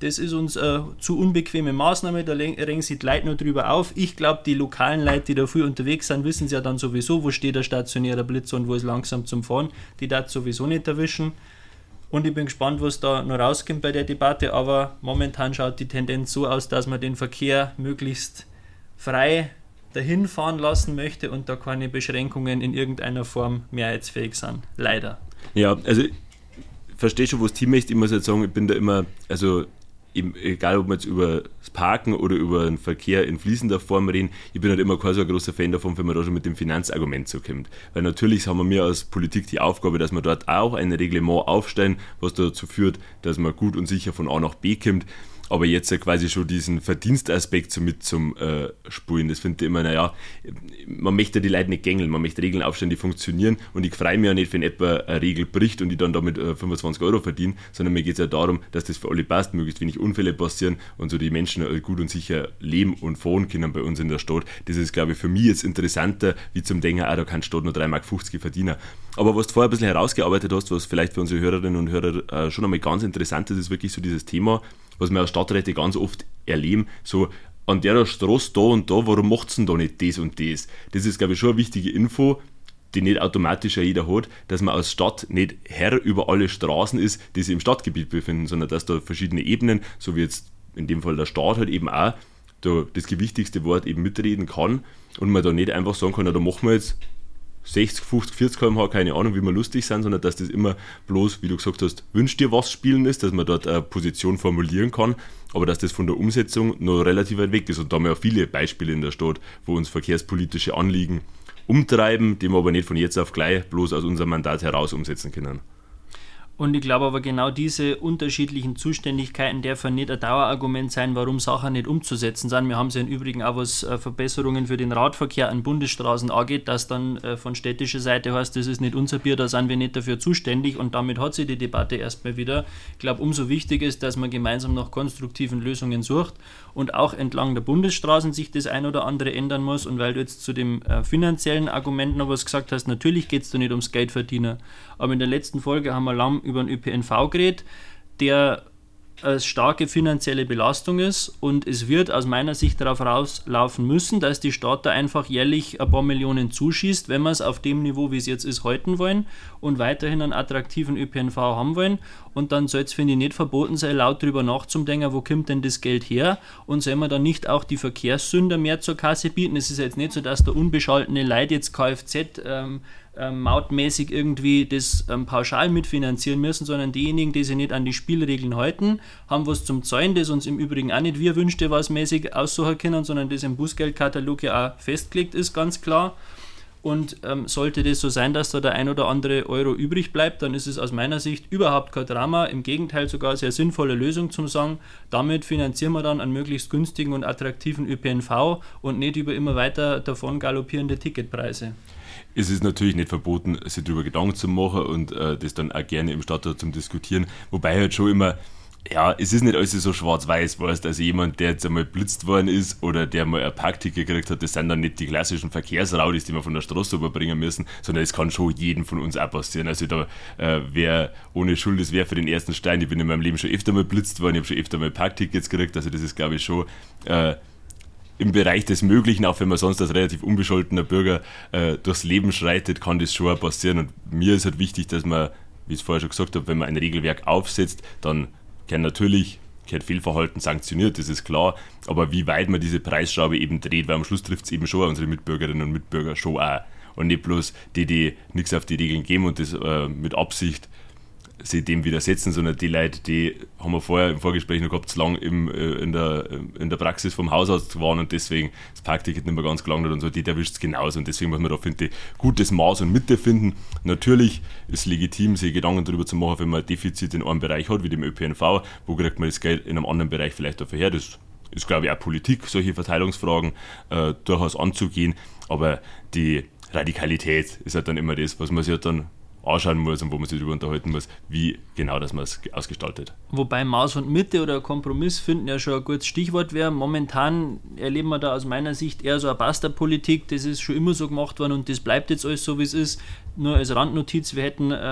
das ist uns eine zu unbequeme Maßnahme, da regen sich die Leute nur drüber auf. Ich glaube, die lokalen Leute, die da früh unterwegs sind, wissen es ja dann sowieso, wo steht der stationäre Blitzer und wo ist langsam zum Fahren. Die darf sowieso nicht erwischen. Und ich bin gespannt, was da noch rauskommt bei der Debatte, aber momentan schaut die Tendenz so aus, dass man den Verkehr möglichst frei dahin fahren lassen möchte und da keine Beschränkungen in irgendeiner Form mehrheitsfähig sind. Leider. Ja, also ich verstehe schon, was Team möchte. Ich muss jetzt sagen, ich bin da immer, also eben, egal ob wir jetzt über das Parken oder über den Verkehr in fließender Form reden, ich bin halt immer kein so ein großer Fan davon, wenn man da schon mit dem Finanzargument so kommt. Weil natürlich haben wir als Politik die Aufgabe, dass wir dort auch ein Reglement aufstellen, was dazu führt, dass man gut und sicher von A nach B kommt. Aber jetzt ja quasi schon diesen Verdienstaspekt so mit zum äh, Spulen, das finde ich immer, naja, man möchte die Leute nicht gängeln, man möchte Regeln aufstellen, die funktionieren und ich freue mich ja nicht, wenn etwa eine Regel bricht und die dann damit äh, fünfundzwanzig Euro verdienen, sondern mir geht es ja darum, dass das für alle passt, möglichst wenig Unfälle passieren und so die Menschen äh, gut und sicher leben und fahren können bei uns in der Stadt. Das ist, glaube ich, für mich jetzt interessanter, wie zum Denken, ah, da kann die Stadt nur drei Mark fünfzig verdienen. Aber was du vorher ein bisschen herausgearbeitet hast, was vielleicht für unsere Hörerinnen und Hörer äh, schon einmal ganz interessant ist, ist wirklich so dieses Thema, was wir als Stadträte ganz oft erleben, so an der Straße da und da, warum macht es denn da nicht das und das? Das ist, glaube ich, schon eine wichtige Info, die nicht automatisch ja jeder hat, dass man als Stadt nicht Herr über alle Straßen ist, die sich im Stadtgebiet befinden, sondern dass da verschiedene Ebenen, so wie jetzt in dem Fall der Staat halt eben auch, da das gewichtigste Wort eben mitreden kann und man da nicht einfach sagen kann, na, da machen wir jetzt sechzig, fünfzig, vierzig Kilometer pro Stunde, keine Ahnung, wie wir lustig sind, sondern dass das immer bloß, wie du gesagt hast, wünsch dir was spielen ist, dass man dort eine Position formulieren kann, aber dass das von der Umsetzung noch relativ weit weg ist. Und da haben wir ja viele Beispiele in der Stadt, wo uns verkehrspolitische Anliegen umtreiben, die wir aber nicht von jetzt auf gleich bloß aus unserem Mandat heraus umsetzen können. Und ich glaube aber genau diese unterschiedlichen Zuständigkeiten dürfen nicht ein Dauerargument sein, warum Sachen nicht umzusetzen sind. Wir haben es ja im Übrigen auch, was Verbesserungen für den Radverkehr an Bundesstraßen angeht, dass dann von städtischer Seite heißt, das ist nicht unser Bier, da sind wir nicht dafür zuständig und damit hat sich die Debatte erstmal wieder. Ich glaube, umso wichtiger ist, dass man gemeinsam nach konstruktiven Lösungen sucht und auch entlang der Bundesstraßen sich das ein oder andere ändern muss. Und weil du jetzt zu dem äh, finanziellen Argument noch was gesagt hast, natürlich geht es da nicht ums Geld verdienen, aber in der letzten Folge haben wir lang über den Ö P N V geredet, der eine starke finanzielle Belastung ist und es wird aus meiner Sicht darauf rauslaufen müssen, dass die Stadt da einfach jährlich ein paar Millionen zuschießt, wenn wir es auf dem Niveau, wie es jetzt ist, halten wollen und weiterhin einen attraktiven Ö P N V haben wollen. Und dann soll es, finde ich, nicht verboten sein, laut drüber nachzudenken, wo kommt denn das Geld her und soll man dann nicht auch die Verkehrssünder mehr zur Kasse bieten. Es ist jetzt nicht so, dass der unbescholtene Leute jetzt Kfz ähm, ähm, mautmäßig irgendwie das ähm, pauschal mitfinanzieren müssen, sondern diejenigen, die sich nicht an die Spielregeln halten, haben was zum Zahlen, das uns im Übrigen auch nicht wir wünschte was mäßig aussuchen können, sondern das im Bußgeldkatalog ja auch festgelegt ist, ganz klar. Und ähm, sollte das so sein, dass da der ein oder andere Euro übrig bleibt, dann ist es aus meiner Sicht überhaupt kein Drama, im Gegenteil sogar eine sehr sinnvolle Lösung zum sagen, damit finanzieren wir dann einen möglichst günstigen und attraktiven Ö P N V und nicht über immer weiter davon galoppierende Ticketpreise. Es ist natürlich nicht verboten, sich darüber Gedanken zu machen und äh, das dann auch gerne im Stadtrat zum Diskutieren, wobei halt schon immer, ja, es ist nicht alles so schwarz-weiß, weißt, also jemand, der jetzt einmal blitzt worden ist oder der mal ein Parkticket gekriegt hat, das sind dann nicht die klassischen Verkehrsraudis, die wir von der Straße überbringen müssen, sondern es kann schon jedem von uns auch passieren. Also da, äh, wer ohne Schuld ist, wer für den ersten Stein. Ich bin in meinem Leben schon öfter mal blitzt worden, ich habe schon öfter mal Parktickets gekriegt, also das ist, glaube ich, schon äh, im Bereich des Möglichen, auch wenn man sonst als relativ unbescholtener Bürger äh, durchs Leben schreitet, kann das schon passieren. Und mir ist halt wichtig, dass man, wie ich es vorher schon gesagt habe, wenn man ein Regelwerk aufsetzt, dann kann natürlich gehört Fehlverhalten sanktioniert, das ist klar, aber wie weit man diese Preisschraube eben dreht, weil am Schluss trifft es eben schon unsere Mitbürgerinnen und Mitbürger schon auch. Und nicht bloß die, die nichts auf die Regeln geben und das äh, mit Absicht sich dem widersetzen, sondern die Leute, die haben wir vorher im Vorgespräch noch gehabt, zu lang im, äh, in, der, in der Praxis vom Hausarzt waren und deswegen das Parkticket nicht mehr ganz gelangt hat und so, die erwischt es genauso und deswegen muss man da, finde ich, gutes Maß und Mitte finden. Natürlich ist es legitim, sich Gedanken darüber zu machen, wenn man ein Defizit in einem Bereich hat, wie dem Ö P N V, wo kriegt man das Geld in einem anderen Bereich vielleicht dafür her, das ist, glaube ich, auch Politik, solche Verteilungsfragen äh, durchaus anzugehen, aber die Radikalität ist halt dann immer das, was man sich halt dann anschauen muss und wo man sich darüber unterhalten muss, wie genau das man es ausgestaltet. Wobei Maß und Mitte oder Kompromiss finden ja schon ein gutes Stichwort wäre. Momentan erleben wir da aus meiner Sicht eher so eine Basta-Politik, das ist schon immer so gemacht worden und das bleibt jetzt alles so, wie es ist. Nur als Randnotiz, wir hätten äh,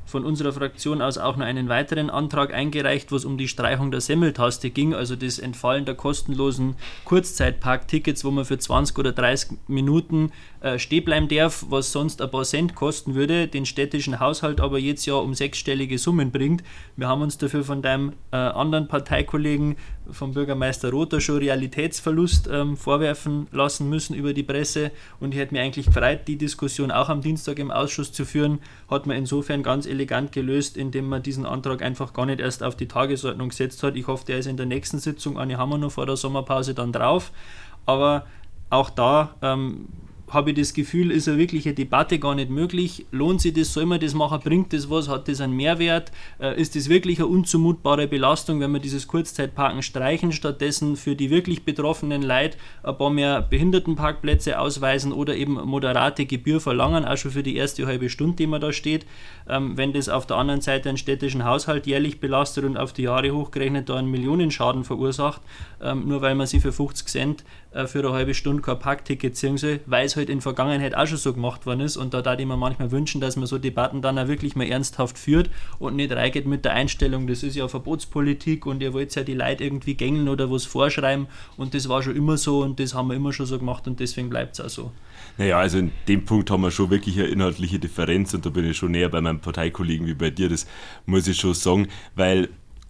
von unserer Fraktion aus auch noch einen weiteren Antrag eingereicht, wo es um die Streichung der Semmeltaste ging, also das Entfallen der kostenlosen Kurzzeitparktickets, wo man für zwanzig oder dreißig Minuten äh, stehen bleiben darf, was sonst ein paar Cent kosten würde, den städtischen Haushalt aber jetzt ja um sechsstellige Summen bringt. Wir haben uns dafür von deinem äh, anderen Parteikollegen, vom Bürgermeister Rother, schon Realitätsverlust ähm, vorwerfen lassen müssen über die Presse, und ich hätte mich eigentlich gefreut, die Diskussion auch am Dienstag im Ausschuss zu führen. Hat man insofern ganz elegant gelöst, indem man diesen Antrag einfach gar nicht erst auf die Tagesordnung gesetzt hat. Ich hoffe, der ist in der nächsten Sitzung, eine haben wir noch vor der Sommerpause dann drauf, aber auch da ähm, habe ich das Gefühl, ist eine wirkliche Debatte gar nicht möglich. Lohnt sich das, soll man das machen, bringt das was, hat das einen Mehrwert, äh, ist das wirklich eine unzumutbare Belastung, wenn wir dieses Kurzzeitparken streichen, stattdessen für die wirklich betroffenen Leute ein paar mehr Behindertenparkplätze ausweisen oder eben moderate Gebühr verlangen, auch schon für die erste halbe Stunde, die man da steht. Ähm, wenn das auf der anderen Seite einen städtischen Haushalt jährlich belastet und auf die Jahre hochgerechnet da einen Millionenschaden verursacht, ähm, nur weil man sie für fünfzig Cent äh, für eine halbe Stunde kein Parkticket ziehen soll, weil es halt in der Vergangenheit auch schon so gemacht worden ist, und da darf ich mir manchmal wünschen, dass man so Debatten dann auch wirklich mal ernsthaft führt und nicht reingeht mit der Einstellung, das ist ja Verbotspolitik und ihr wollt ja die Leute irgendwie gängeln oder was vorschreiben, und das war schon immer so und das haben wir immer schon so gemacht und deswegen bleibt es auch so. Naja, also in dem Punkt haben wir schon wirklich eine inhaltliche Differenz, und da bin ich schon näher bei meinem Parteikollegen wie bei dir, das muss ich schon sagen, weil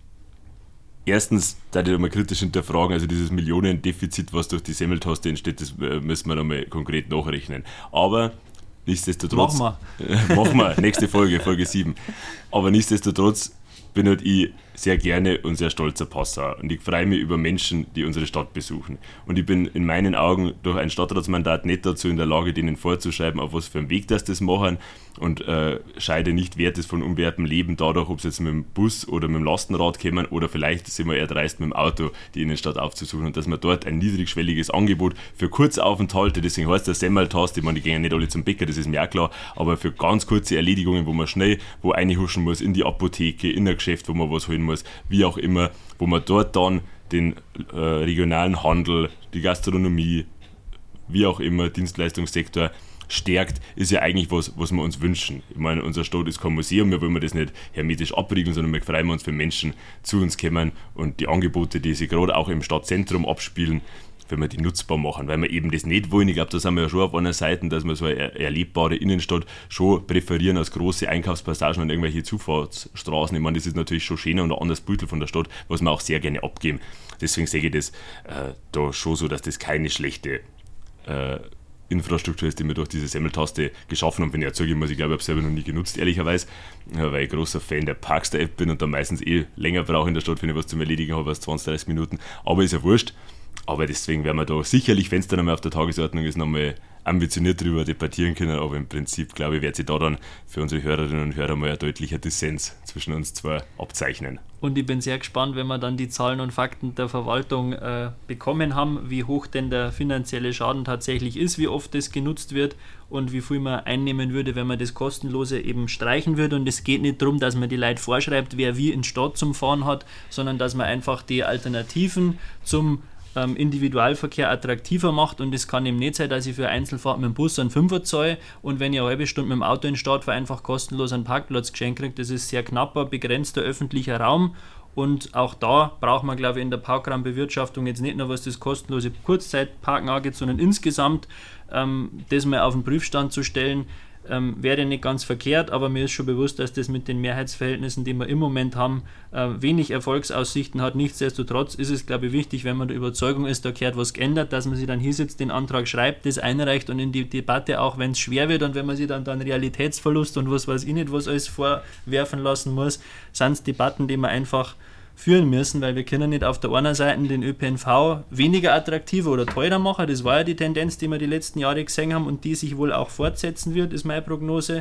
erstens, da ich mal kritisch hinterfragen, also dieses Millionendefizit, was durch die Semmeltaste entsteht, das müssen wir nochmal konkret nachrechnen. Aber nichtsdestotrotz... Machen wir. machen wir, nächste Folge, Folge sieben. Aber nichtsdestotrotz bin halt ich sehr gerne und sehr stolzer Passauer, und ich freue mich über Menschen, die unsere Stadt besuchen. Und ich bin in meinen Augen durch ein Stadtratsmandat nicht dazu in der Lage, denen vorzuschreiben, auf was für einen Weg das das machen, und äh, scheide nicht Wertes von unwertem Leben dadurch, ob sie jetzt mit dem Bus oder mit dem Lastenrad kommen oder vielleicht sind wir eher dreist mit dem Auto die Innenstadt aufzusuchen, und dass man dort ein niedrigschwelliges Angebot für Kurzaufenthalte, deswegen heißt der Semmeltaste, ich meine, die gehen ja nicht alle zum Bäcker, das ist mir auch klar, aber für ganz kurze Erledigungen, wo man schnell wo reinhuschen muss, in die Apotheke, in ein Geschäft, wo man was holen muss, wie auch immer, wo man dort dann den äh, regionalen Handel, die Gastronomie, wie auch immer, Dienstleistungssektor stärkt, ist ja eigentlich was, was wir uns wünschen. Ich meine, unser Stadt ist kein Museum, wir wollen das nicht hermetisch abriegeln, sondern wir freuen uns, wenn Menschen zu uns kommen und die Angebote, die sich gerade auch im Stadtzentrum abspielen, wenn wir die nutzbar machen, weil wir eben das nicht wollen. Ich glaube, da sind wir ja schon auf einer Seite, dass wir so eine erlebbare Innenstadt schon präferieren als große Einkaufspassagen und irgendwelche Zufahrtsstraßen. Ich meine, das ist natürlich schon schöner und ein anderes Bild von der Stadt, was wir auch sehr gerne abgeben. Deswegen sehe ich das äh, da schon so, dass das keine schlechte äh, Infrastruktur ist, die wir durch diese Semmeltaste geschaffen haben. Wenn ich ja zugeben muss, ich glaube, ich habe es selber noch nie genutzt, ehrlicherweise, weil ich großer Fan der Parkster-App bin und da meistens eh länger brauche in der Stadt, wenn ich was zum Erledigen habe, als zwanzig, dreißig Minuten. Aber ist ja wurscht. Aber deswegen werden wir da sicherlich, wenn es dann einmal auf der Tagesordnung ist, nochmal ambitioniert darüber debattieren können. Aber im Prinzip, glaube ich, wird sich da dann für unsere Hörerinnen und Hörer mal ein deutlicher Dissens zwischen uns zwei abzeichnen. Und ich bin sehr gespannt, wenn wir dann die Zahlen und Fakten der Verwaltung äh, bekommen haben, wie hoch denn der finanzielle Schaden tatsächlich ist, wie oft das genutzt wird und wie viel man einnehmen würde, wenn man das Kostenlose eben streichen würde. Und es geht nicht darum, dass man die Leute vorschreibt, wer wie in Stadt zum Fahren hat, sondern dass man einfach die Alternativen zum Individualverkehr attraktiver macht, und es kann eben nicht sein, dass ich für Einzelfahrt mit dem Bus einen Fünfer zahle und wenn ich eine halbe Stunde mit dem Auto in die Stadt fahre, einfach kostenlos einen Parkplatz geschenkt kriege. Das ist sehr knapper, begrenzter öffentlicher Raum, und auch da braucht man, glaube ich, in der Parkraumbewirtschaftung jetzt nicht nur, was das kostenlose Kurzzeitparken angeht, sondern insgesamt ähm, das mal auf den Prüfstand zu stellen, Ähm, wäre nicht ganz verkehrt, aber mir ist schon bewusst, dass das mit den Mehrheitsverhältnissen, die wir im Moment haben, äh, wenig Erfolgsaussichten hat. Nichtsdestotrotz ist es, glaube ich, wichtig, wenn man der Überzeugung ist, da gehört was geändert, dass man sich dann hier sitzt, den Antrag schreibt, das einreicht und in die Debatte, auch wenn es schwer wird und wenn man sich dann dann Realitätsverlust und was weiß ich nicht, was alles vorwerfen lassen muss, sind es Debatten, die man einfach führen müssen, weil wir können nicht auf der einen Seite den Ö P N V weniger attraktiver oder teurer machen. Das war ja die Tendenz, die wir die letzten Jahre gesehen haben und die sich wohl auch fortsetzen wird, ist meine Prognose.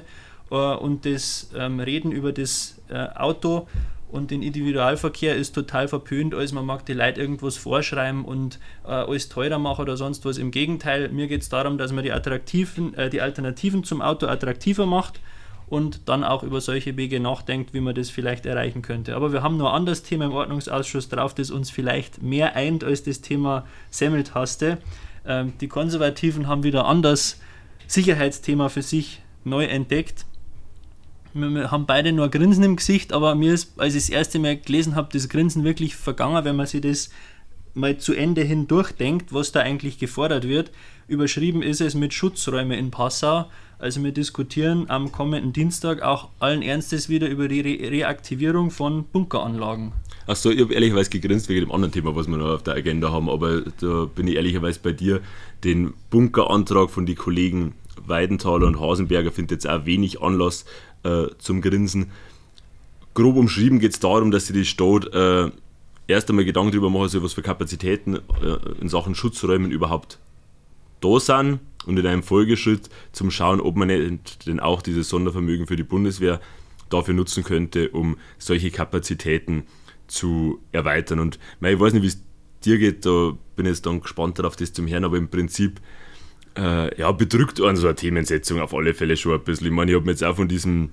Und das ähm, Reden über das äh, Auto und den Individualverkehr ist total verpönt, als man mag die Leute irgendwas vorschreiben und äh, alles teurer machen oder sonst was. Im Gegenteil, mir geht es darum, dass man die, attraktiven, äh, die Alternativen zum Auto attraktiver macht und dann auch über solche Wege nachdenkt, wie man das vielleicht erreichen könnte. Aber wir haben noch ein anderes Thema im Ordnungsausschuss drauf, das uns vielleicht mehr eint als das Thema Semmeltaste. Ähm, die Konservativen haben wieder ein anderes Sicherheitsthema für sich neu entdeckt. Wir, wir haben beide nur ein Grinsen im Gesicht, aber mir ist, als ich das erste Mal gelesen habe, das Grinsen wirklich vergangen, wenn man sich das mal zu Ende hin durchdenkt, was da eigentlich gefordert wird. Überschrieben ist es mit Schutzräume in Passau. Also wir diskutieren am kommenden Dienstag auch allen Ernstes wieder über die Re- Reaktivierung von Bunkeranlagen. Achso, ich habe ehrlicherweise gegrinst wegen dem anderen Thema, was wir noch auf der Agenda haben, aber da bin ich ehrlicherweise bei dir. Den Bunkerantrag von den Kollegen Weidenthaler und Hasenberger findet jetzt auch wenig Anlass äh, zum Grinsen. Grob umschrieben geht es darum, dass sich die Stadt äh, erst einmal Gedanken darüber machen soll, was für Kapazitäten äh, in Sachen Schutzräumen überhaupt da sind und in einem Folgeschritt zum Schauen, ob man nicht denn auch dieses Sondervermögen für die Bundeswehr dafür nutzen könnte, um solche Kapazitäten zu erweitern. Und ich weiß nicht, wie es dir geht, da bin ich jetzt dann gespannt darauf, das zum Hören, aber im Prinzip äh, ja, bedrückt an so eine Themensetzung auf alle Fälle schon ein bisschen. Ich meine, ich habe mir jetzt auch von diesem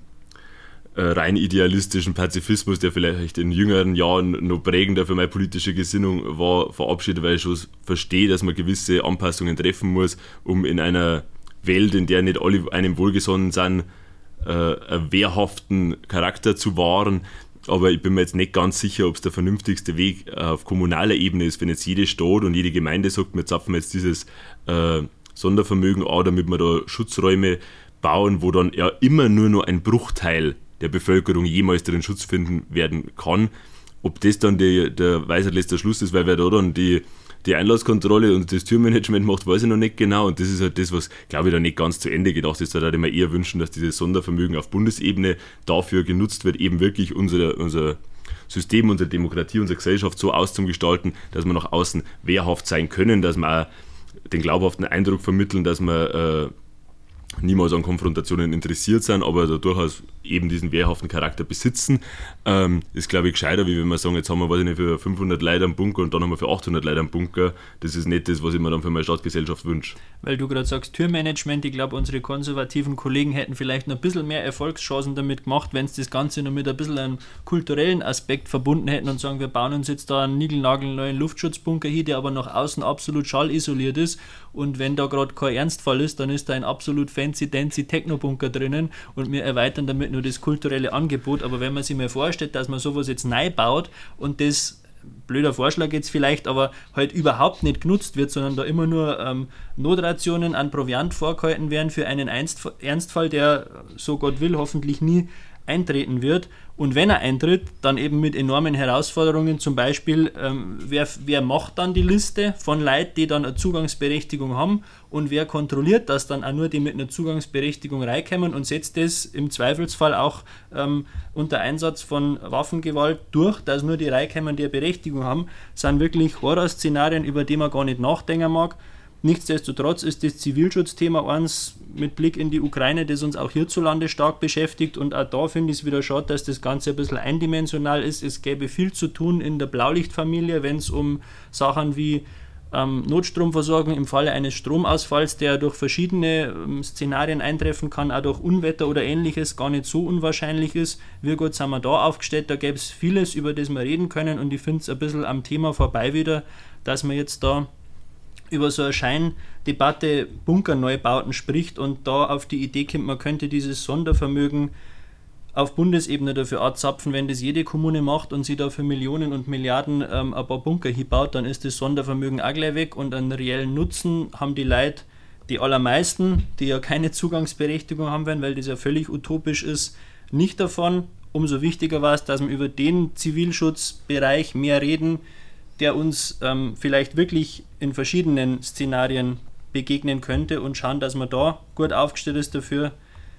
äh, rein idealistischen Pazifismus, der vielleicht in jüngeren Jahren noch prägender für meine politische Gesinnung war, verabschiedet, weil ich schon verstehe, dass man gewisse Anpassungen treffen muss, um in einer Welt, in der nicht alle einem wohlgesonnen sind, äh, einen wehrhaften Charakter zu wahren. Aber ich bin mir jetzt nicht ganz sicher, ob es der vernünftigste Weg auf kommunaler Ebene ist, wenn jetzt jede Stadt und jede Gemeinde sagt, wir zapfen jetzt dieses äh, Sondervermögen an, damit wir da Schutzräume bauen, wo dann ja immer nur noch ein Bruchteil der Bevölkerung jemals drin Schutz finden werden kann. Ob das dann die, der Weisheit letzter Schluss ist, weil wer da dann die, die Einlasskontrolle und das Türmanagement macht, weiß ich noch nicht genau. Und das ist halt das, was, glaube ich, da nicht ganz zu Ende gedacht ist. Da würde ich mir eher wünschen, dass dieses Sondervermögen auf Bundesebene dafür genutzt wird, eben wirklich unser, unser System, unsere Demokratie, unsere Gesellschaft so auszugestalten, dass wir nach außen wehrhaft sein können, dass wir auch den glaubhaften Eindruck vermitteln, dass wir äh, niemals an Konfrontationen interessiert sind, aber da durchaus eben diesen wehrhaften Charakter besitzen. Ähm, ist, glaube ich, gescheiter, wie wenn wir sagen, jetzt haben wir, weiß ich nicht, für fünfhundert Leute einen Bunker und dann haben wir für achthundert Leute einen Bunker. Das ist nicht das, was ich mir dann für meine Stadtgesellschaft wünsche. Weil du gerade sagst, Türmanagement, ich glaube, unsere konservativen Kollegen hätten vielleicht noch ein bisschen mehr Erfolgschancen damit gemacht, wenn sie das Ganze noch mit ein bisschen einem kulturellen Aspekt verbunden hätten und sagen, wir bauen uns jetzt da einen niegelnagelneuen Luftschutzbunker hin, der aber nach außen absolut schallisoliert ist, und wenn da gerade kein Ernstfall ist, dann ist da ein absolut fancy-dancy Techno-Bunker drinnen und wir erweitern damit nur das kulturelle Angebot. Aber wenn man sich mal vorstellt, dass man sowas jetzt neu baut und das, blöder Vorschlag jetzt vielleicht, aber halt überhaupt nicht genutzt wird, sondern da immer nur ähm, Notrationen an Proviant vorgehalten werden für einen Ernstf- Ernstfall, der, so Gott will, hoffentlich nie eintreten wird. Und wenn er eintritt, dann eben mit enormen Herausforderungen, zum Beispiel, ähm, wer, wer macht dann die Liste von Leuten, die dann eine Zugangsberechtigung haben, und wer kontrolliert das dann auch nur, die mit einer Zugangsberechtigung reinkommen, und setzt das im Zweifelsfall auch ähm, unter Einsatz von Waffengewalt durch, dass nur die reinkommen, die eine Berechtigung haben, sind wirklich Horrorszenarien, über die man gar nicht nachdenken mag. Nichtsdestotrotz ist das Zivilschutzthema eins mit Blick in die Ukraine, das uns auch hierzulande stark beschäftigt, und auch da finde ich es wieder schade, dass das Ganze ein bisschen eindimensional ist. Es gäbe viel zu tun in der Blaulichtfamilie, wenn es um Sachen wie ähm, Notstromversorgung im Falle eines Stromausfalls, der durch verschiedene ähm, Szenarien eintreffen kann, auch durch Unwetter oder ähnliches, gar nicht so unwahrscheinlich ist. Wie gut sind wir da aufgestellt? Da gäbe es vieles, über das wir reden können, und ich finde es ein bisschen am Thema vorbei wieder, dass man jetzt da über so eine Scheindebatte Bunkerneubauten spricht und da auf die Idee kommt, man könnte dieses Sondervermögen auf Bundesebene dafür anzapfen. Wenn das jede Kommune macht und sie da für Millionen und Milliarden ähm, ein paar Bunker hinbaut, dann ist das Sondervermögen auch gleich weg, und einen reellen Nutzen haben die Leute, die allermeisten, die ja keine Zugangsberechtigung haben werden, weil das ja völlig utopisch ist, nicht davon. Umso wichtiger war es, dass wir über den Zivilschutzbereich mehr reden, der uns ähm, vielleicht wirklich in verschiedenen Szenarien begegnen könnte, und schauen, dass man da gut aufgestellt ist dafür.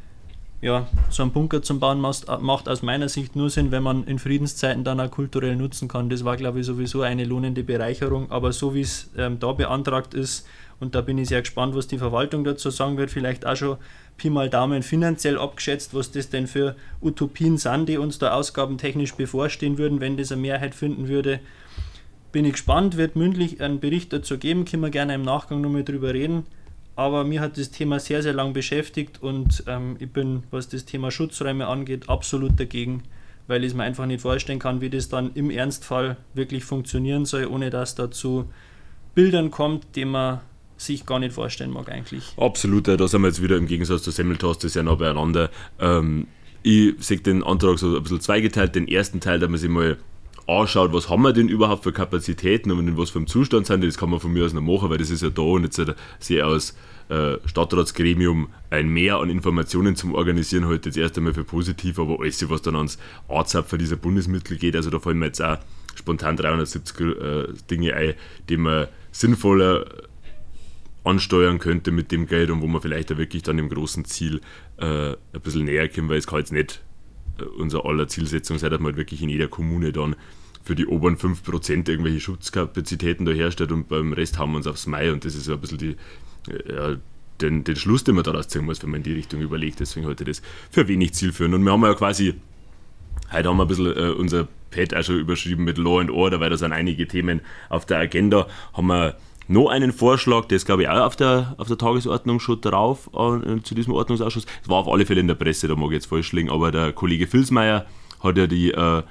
Ja, so ein Bunker zum Bauen macht, macht aus meiner Sicht nur Sinn, wenn man in Friedenszeiten dann auch kulturell nutzen kann. Das war, glaube ich, sowieso eine lohnende Bereicherung, aber so wie es ähm, da beantragt ist, und da bin ich sehr gespannt, was die Verwaltung dazu sagen wird, vielleicht auch schon Pi mal Daumen finanziell abgeschätzt, was das denn für Utopien sind, die uns da ausgabentechnisch bevorstehen würden, wenn das eine Mehrheit finden würde. Bin ich gespannt, wird mündlich einen Bericht dazu geben, können wir gerne im Nachgang nochmal drüber reden, aber mir hat das Thema sehr, sehr lang beschäftigt, und ähm, ich bin, was das Thema Schutzräume angeht, absolut dagegen, weil ich es mir einfach nicht vorstellen kann, wie das dann im Ernstfall wirklich funktionieren soll, ohne dass dazu Bildern kommt, die man sich gar nicht vorstellen mag eigentlich. Absolut, da sind wir jetzt wieder im Gegensatz zur Semmeltaste sehr nah beieinander. Ähm, ich sehe den Antrag so ein bisschen zweigeteilt. Den ersten Teil, da man sich mal anschaut, was haben wir denn überhaupt für Kapazitäten und in was für einem Zustand sind die, das kann man von mir aus noch machen, weil das ist ja da und jetzt sehr aus äh, Stadtratsgremium ein Mehr an Informationen zum Organisieren, heute jetzt erst einmal für positiv, aber alles, was dann ans Anzapfen dieser Bundesmittel geht, also da fallen mir jetzt auch spontan dreihundertsiebzig äh, Dinge ein, die man sinnvoller ansteuern könnte mit dem Geld und wo man vielleicht auch wirklich dann dem großen Ziel äh, ein bisschen näher kommt, weil es kann jetzt nicht unser aller Zielsetzung sei, dass man halt wirklich in jeder Kommune dann für die oberen fünf Prozent irgendwelche Schutzkapazitäten da herstellt und beim Rest haben wir uns aufs Mai und das ist so ein bisschen die, ja, den, den Schluss, den man daraus ziehen muss, wenn man in die Richtung überlegt. Deswegen halte ich das für wenig zielführend. Und wir haben ja quasi, heute haben wir ein bisschen äh, unser Pad auch schon überschrieben mit Law and Order, weil da sind einige Themen auf der Agenda, haben wir noch einen Vorschlag, der ist glaube ich auch auf der, auf der Tagesordnung schon drauf, äh, zu diesem Ordnungsausschuss. Es war auf alle Fälle in der Presse, da mag ich jetzt falsch liegen, aber der Kollege Vilsmeier hat ja die äh,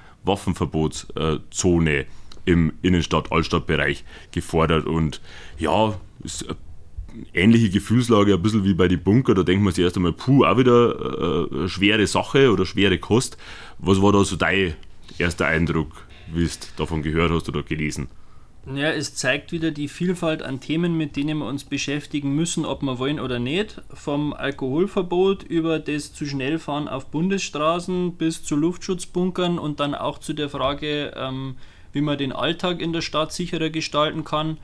Waffenverbotszone im Innenstadt-Altstadtbereich gefordert und ja, ist eine ähnliche Gefühlslage, ein bisschen wie bei den Bunker, da denkt man sich erst einmal, puh, auch wieder äh, eine schwere Sache oder schwere Kost. Was war da so dein erster Eindruck, wie du davon gehört hast oder gelesen? Ja, es zeigt wieder die Vielfalt an Themen, mit denen wir uns beschäftigen müssen, ob wir wollen oder nicht. Vom Alkoholverbot über das zu Schnellfahren auf Bundesstraßen bis zu Luftschutzbunkern und dann auch zu der Frage, ähm, wie man den Alltag in der Stadt sicherer gestalten kann.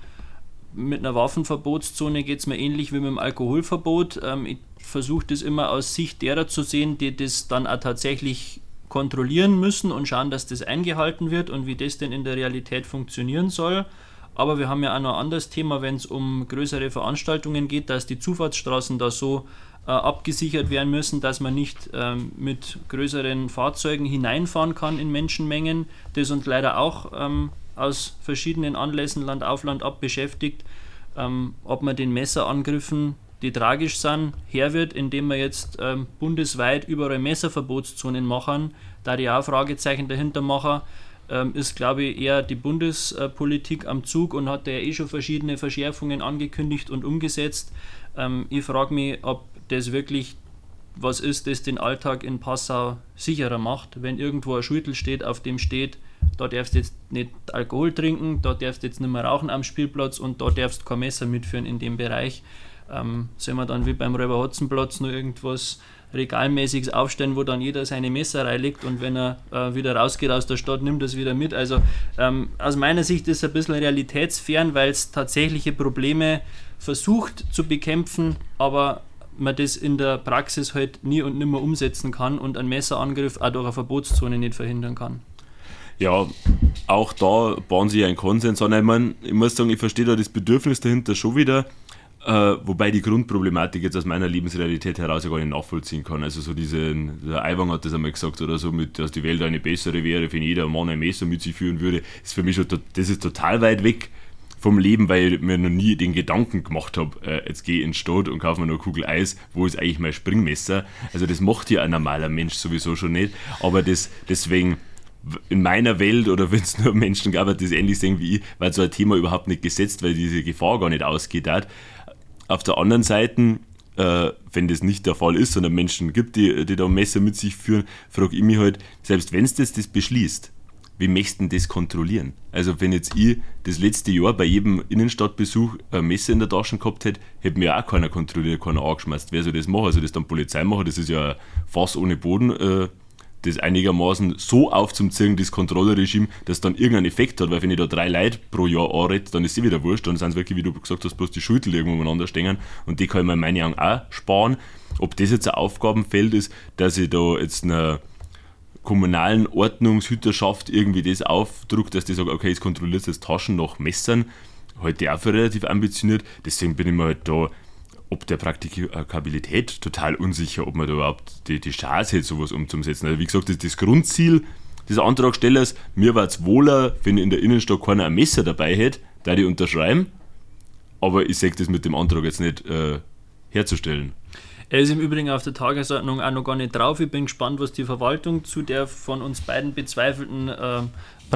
Mit einer Waffenverbotszone geht es mir ähnlich wie mit dem Alkoholverbot. Ähm, ich versuche das immer aus Sicht derer zu sehen, die das dann auch tatsächlich kontrollieren müssen und schauen, dass das eingehalten wird und wie das denn in der Realität funktionieren soll. Aber wir haben ja auch noch ein anderes Thema, wenn es um größere Veranstaltungen geht, dass die Zufahrtsstraßen da so äh, abgesichert werden müssen, dass man nicht ähm, mit größeren Fahrzeugen hineinfahren kann in Menschenmengen, das uns leider auch ähm, aus verschiedenen Anlässen Land auf Land ab beschäftigt, ähm, ob man den Messerangriffen, die tragisch sind, her wird, indem wir jetzt ähm, bundesweit überall Messerverbotszonen machen. Da die auch Fragezeichen dahinter machen, ähm, ist, glaube ich, eher die Bundespolitik am Zug und hat ja eh schon verschiedene Verschärfungen angekündigt und umgesetzt. Ähm, ich frage mich, ob das wirklich was ist, das den Alltag in Passau sicherer macht, wenn irgendwo ein Schild steht, auf dem steht, da darfst du jetzt nicht Alkohol trinken, da darfst du jetzt nicht mehr rauchen am Spielplatz und da darfst du kein Messer mitführen in dem Bereich. Ähm, sollen wir dann wie beim Räuber-Hotzenplatz nur irgendwas Regalmäßiges aufstellen, wo dann jeder seine Messer reinlegt und wenn er äh, wieder rausgeht aus der Stadt, nimmt er es wieder mit. Also ähm, aus meiner Sicht ist es ein bisschen realitätsfern, weil es tatsächliche Probleme versucht zu bekämpfen, aber man das in der Praxis halt nie und nimmer umsetzen kann und einen Messerangriff auch durch eine Verbotszone nicht verhindern kann. Ja, auch da bauen sie einen Konsens an. Ich meine, ich muss sagen, ich verstehe da das Bedürfnis dahinter schon wieder, äh, wobei die Grundproblematik jetzt aus meiner Lebensrealität heraus ja gar nicht nachvollziehen kann. Also so diese, der Aiwang hat das einmal gesagt oder so, mit, dass die Welt eine bessere wäre, wenn jeder Mann ein Messer mit sich führen würde, ist für mich schon, das ist total weit weg vom Leben, weil ich mir noch nie den Gedanken gemacht habe, äh, jetzt gehe ich in die Stadt und kaufe mir noch eine Kugel Eis, wo ist eigentlich mein Springmesser? Also das macht ja ein normaler Mensch sowieso schon nicht, aber das, deswegen in meiner Welt oder wenn es nur Menschen gab, die das ähnlich sehen wie ich, war so ein Thema überhaupt nicht gesetzt, weil diese Gefahr gar nicht ausgeht hat. Auf der anderen Seite, äh, wenn das nicht der Fall ist, sondern Menschen gibt, die, die da Messer mit sich führen, frage ich mich halt, selbst wenn es das, das beschließt, wie möchtest du das kontrollieren? Also wenn jetzt ich das letzte Jahr bei jedem Innenstadtbesuch ein Messer in der Tasche gehabt hätte, hätte mir auch keiner kontrolliert, keiner angeschmeißt. Wer soll das machen? Also das dann Polizei machen, das ist ja ein Fass ohne Boden, äh, das einigermaßen so aufzuziehen, das Kontrollregime, dass dann irgendeinen Effekt hat, weil wenn ich da drei Leute pro Jahr anrede, dann ist es wieder wurscht, dann sind es wirklich, wie du gesagt hast, bloß die Schulter irgendwo umeinander stehen und die kann ich mir in meinen Augen auch sparen. Ob das jetzt ein Aufgabenfeld ist, dass ich da jetzt einer kommunalen Ordnungshüterschaft irgendwie das aufdruckt, dass die sagen, okay, jetzt kontrolliert jetzt Taschen nach Messern, halte ich auch für relativ ambitioniert, deswegen bin ich mir halt da ob der Praktikabilität total unsicher, ob man da überhaupt die, die Chance hätte, sowas umzusetzen. Also wie gesagt, das, das Grundziel des Antragstellers, mir war es wohler, wenn in der Innenstadt keiner ein Messer dabei hätte, da die unterschreiben, aber ich sehe das mit dem Antrag jetzt nicht äh, herzustellen. Er ist im Übrigen auf der Tagesordnung auch noch gar nicht drauf. Ich bin gespannt, was die Verwaltung zu der von uns beiden bezweifelten äh, Praktik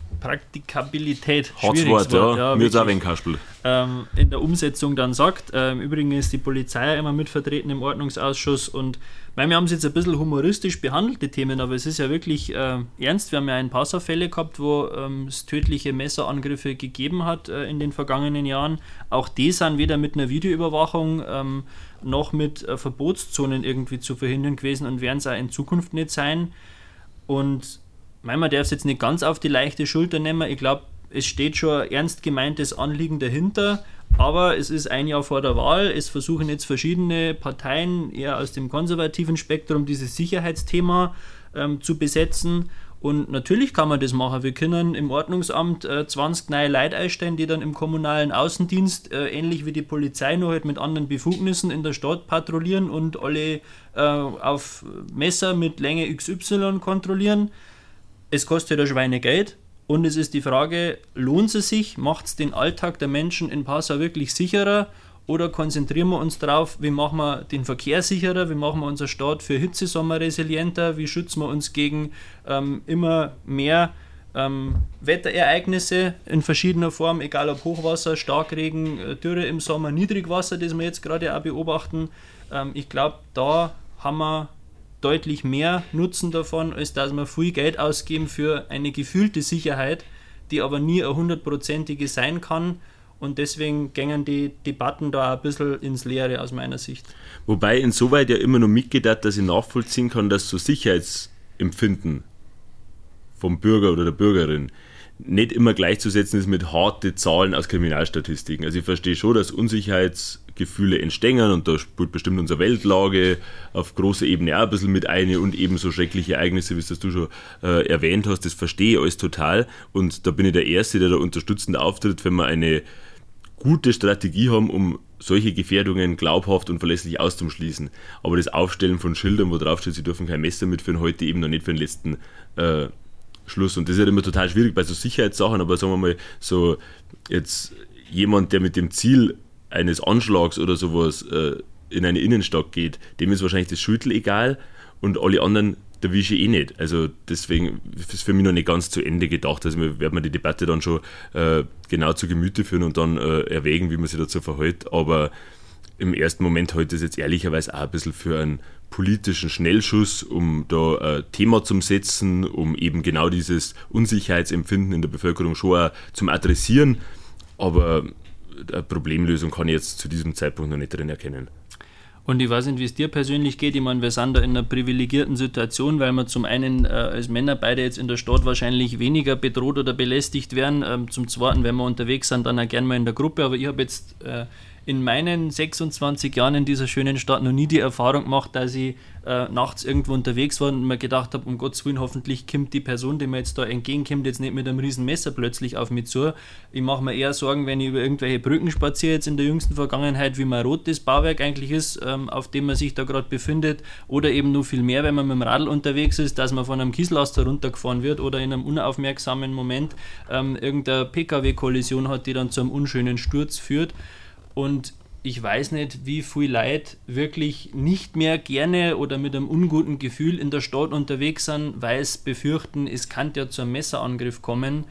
Praktikabilität, Hart's Wort, ja, ja, mir jetzt auch ein Kasperl. Ähm, in der Umsetzung dann sagt. Ähm, übrigens ist die Polizei ja immer mit vertreten im Ordnungsausschuss und weil wir haben es jetzt ein bisschen humoristisch behandelt, die Themen, aber es ist ja wirklich äh, ernst. Wir haben ja ein paar so Fälle gehabt, wo ähm, es tödliche Messerangriffe gegeben hat äh, in den vergangenen Jahren. Auch die sind weder mit einer Videoüberwachung ähm, noch mit äh, Verbotszonen irgendwie zu verhindern gewesen und werden es auch in Zukunft nicht sein. Und man darf es jetzt nicht ganz auf die leichte Schulter nehmen. Ich glaube, es steht schon ein ernst gemeintes Anliegen dahinter, aber es ist ein Jahr vor der Wahl. Es versuchen jetzt verschiedene Parteien eher aus dem konservativen Spektrum dieses Sicherheitsthema ähm, zu besetzen. Und natürlich kann man das machen. Wir können im Ordnungsamt äh, zwanzig neue Leute einstellen, die dann im kommunalen Außendienst, äh, ähnlich wie die Polizei, nur halt mit anderen Befugnissen in der Stadt patrouillieren und alle äh, auf Messer mit Länge X Y kontrollieren. Es kostet ja Schweinegeld und es ist die Frage, lohnt es sich, macht es den Alltag der Menschen in Passau wirklich sicherer oder konzentrieren wir uns darauf, wie machen wir den Verkehr sicherer, wie machen wir unsere Stadt für Hitzesommer resilienter, wie schützen wir uns gegen ähm, immer mehr ähm, Wetterereignisse in verschiedener Form, egal ob Hochwasser, Starkregen, Dürre im Sommer, Niedrigwasser, das wir jetzt gerade auch beobachten. Ähm, ich glaube, da haben wir deutlich mehr Nutzen davon, als dass wir viel Geld ausgeben für eine gefühlte Sicherheit, die aber nie eine hundertprozentige sein kann. Und deswegen gingen die Debatten da ein bisschen ins Leere aus meiner Sicht. Wobei insoweit ja immer noch mitgedacht, dass ich nachvollziehen kann, dass so Sicherheitsempfinden vom Bürger oder der Bürgerin nicht immer gleichzusetzen ist mit harten Zahlen aus Kriminalstatistiken. Also ich verstehe schon, dass Unsicherheitsgefühle entstehen und da spielt bestimmt unsere Weltlage auf großer Ebene auch ein bisschen mit ein und ebenso schreckliche Ereignisse, wie es das du schon äh, erwähnt hast, das verstehe ich alles total und da bin ich der Erste, der da unterstützend auftritt, wenn wir eine gute Strategie haben, um solche Gefährdungen glaubhaft und verlässlich auszuschließen. Aber das Aufstellen von Schildern, wo drauf steht, sie dürfen kein Messer mitführen, heute eben noch nicht für den letzten äh, Schluss. Und das ist ja immer total schwierig bei so Sicherheitssachen, aber sagen wir mal, so jetzt jemand, der mit dem Ziel eines Anschlags oder sowas äh, in eine Innenstadt geht, dem ist wahrscheinlich das Schüttel egal und alle anderen erwische ich eh nicht. Also deswegen ist es für mich noch nicht ganz zu Ende gedacht. Also wir werden die Debatte dann schon äh, genau zu Gemüte führen und dann äh, erwägen, wie man sich dazu verhält. Aber im ersten Moment halte ich das jetzt ehrlicherweise auch ein bisschen für einen politischen Schnellschuss, um da ein Thema zu setzen, um eben genau dieses Unsicherheitsempfinden in der Bevölkerung schon auch zum Adressieren. Aber eine Problemlösung kann ich jetzt zu diesem Zeitpunkt noch nicht drin erkennen. Und ich weiß nicht, wie es dir persönlich geht. Ich meine, wir sind da in einer privilegierten Situation, weil wir zum einen äh, als Männer beide jetzt in der Stadt wahrscheinlich weniger bedroht oder belästigt werden. Ähm, zum Zweiten, wenn wir unterwegs sind, dann auch gerne mal in der Gruppe. Aber ich habe jetzt äh, in meinen sechsundzwanzig Jahren in dieser schönen Stadt noch nie die Erfahrung gemacht, dass ich äh, nachts irgendwo unterwegs war und mir gedacht habe, um Gottes Willen, hoffentlich kommt die Person, die mir jetzt da entgegenkommt, jetzt nicht mit einem riesen Messer plötzlich auf mich zu. Ich mache mir eher Sorgen, wenn ich über irgendwelche Brücken spaziere, jetzt in der jüngsten Vergangenheit, wie marot das Bauwerk eigentlich ist, ähm, auf dem man sich da gerade befindet, oder eben noch viel mehr, wenn man mit dem Radl unterwegs ist, dass man von einem Kieslaster runtergefahren wird oder in einem unaufmerksamen Moment ähm, irgendeine P K W-Kollision hat, die dann zu einem unschönen Sturz führt. Und ich weiß nicht, wie viel Leute wirklich nicht mehr gerne oder mit einem unguten Gefühl in der Stadt unterwegs sind, weil sie befürchten, es kann ja zu einem Messerangriff kommen.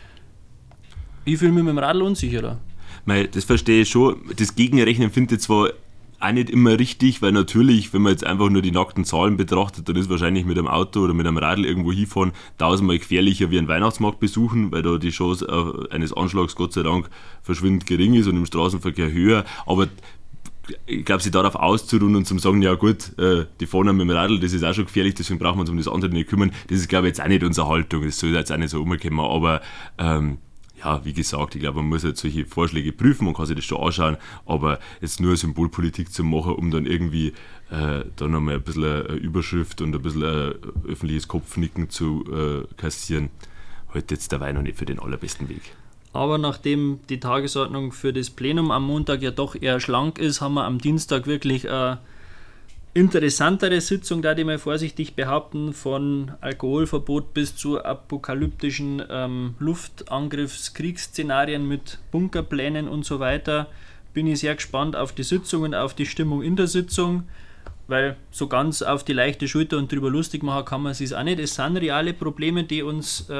Ich fühle mich mit dem Radl unsicherer. Mei, das verstehe ich schon. Das Gegenrechnen finde ich zwar auch nicht immer richtig, weil natürlich, wenn man jetzt einfach nur die nackten Zahlen betrachtet, dann ist wahrscheinlich mit einem Auto oder mit einem Radl irgendwo hinfahren tausendmal gefährlicher wie einen Weihnachtsmarkt besuchen, weil da die Chance eines Anschlags Gott sei Dank verschwindend gering ist und im Straßenverkehr höher. Aber ich glaube, sich darauf auszuruhen und zu sagen, ja gut, die fahren mit dem Radl, das ist auch schon gefährlich, deswegen brauchen wir uns um das andere nicht kümmern, das ist, glaube ich, jetzt auch nicht unsere Haltung, das soll jetzt auch nicht so umkommen, aber ähm, ja, wie gesagt, ich glaube, man muss jetzt solche Vorschläge prüfen, man kann sich das schon anschauen, aber jetzt nur Symbolpolitik zu machen, um dann irgendwie äh, da nochmal ein bisschen eine Überschrift und ein bisschen ein öffentliches Kopfnicken zu äh, kassieren, heute jetzt dabei noch nicht für den allerbesten Weg. Aber nachdem die Tagesordnung für das Plenum am Montag ja doch eher schlank ist, haben wir am Dienstag wirklich eine interessantere Sitzung, da die mal vorsichtig behaupten, von Alkoholverbot bis zu apokalyptischen ähm, Luftangriffskriegsszenarien mit Bunkerplänen und so weiter. Bin ich sehr gespannt auf die Sitzung und auf die Stimmung in der Sitzung, weil so ganz auf die leichte Schulter und drüber lustig machen kann man es auch nicht. Es sind reale Probleme, die uns ähm,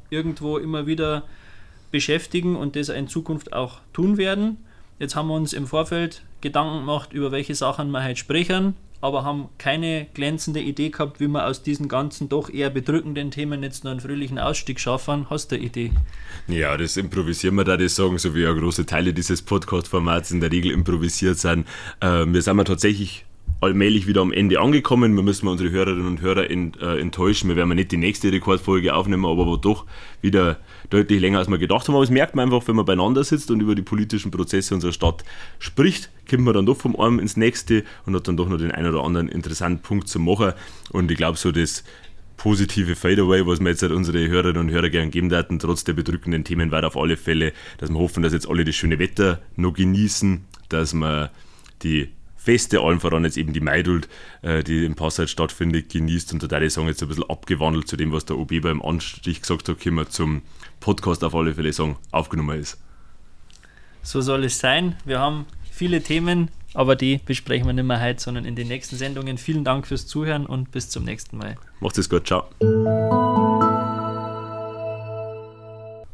irgendwo immer wieder beschäftigen und das in Zukunft auch tun werden. Jetzt haben wir uns im Vorfeld Gedanken gemacht, über welche Sachen wir heute sprechen, aber haben keine glänzende Idee gehabt, wie wir aus diesen ganzen doch eher bedrückenden Themen jetzt noch einen fröhlichen Ausstieg schaffen. Hast du eine Idee? Ja, das improvisieren wir da, das sagen, so wie ja große Teile dieses Podcast-Formats in der Regel improvisiert sind. Äh, wir sind wir tatsächlich allmählich wieder am Ende angekommen. Wir müssen unsere Hörerinnen und Hörer ent, äh, enttäuschen. Wir werden nicht die nächste Rekordfolge aufnehmen, aber wo doch wieder deutlich länger als wir gedacht haben. Aber das merkt man einfach, wenn man beieinander sitzt und über die politischen Prozesse unserer Stadt spricht, kommt man dann doch vom einen ins nächste und hat dann doch noch den einen oder anderen interessanten Punkt zu machen. Und ich glaube, so das positive Fadeaway, was wir jetzt halt unsere Hörerinnen und Hörer gerne geben werden, trotz der bedrückenden Themen, war auf alle Fälle, dass wir hoffen, dass jetzt alle das schöne Wetter noch genießen, dass wir die Feste, allen voran jetzt eben die Maidult, äh, die im Passau stattfindet, genießt. Und da würde ich sagen, jetzt ein bisschen abgewandelt zu dem, was der O B beim Anstich gesagt hat, können wir zum Podcast auf alle Fälle sagen, aufgenommen ist. So soll es sein. Wir haben viele Themen, aber die besprechen wir nicht mehr heute, sondern in den nächsten Sendungen. Vielen Dank fürs Zuhören und bis zum nächsten Mal. Macht's es gut, ciao.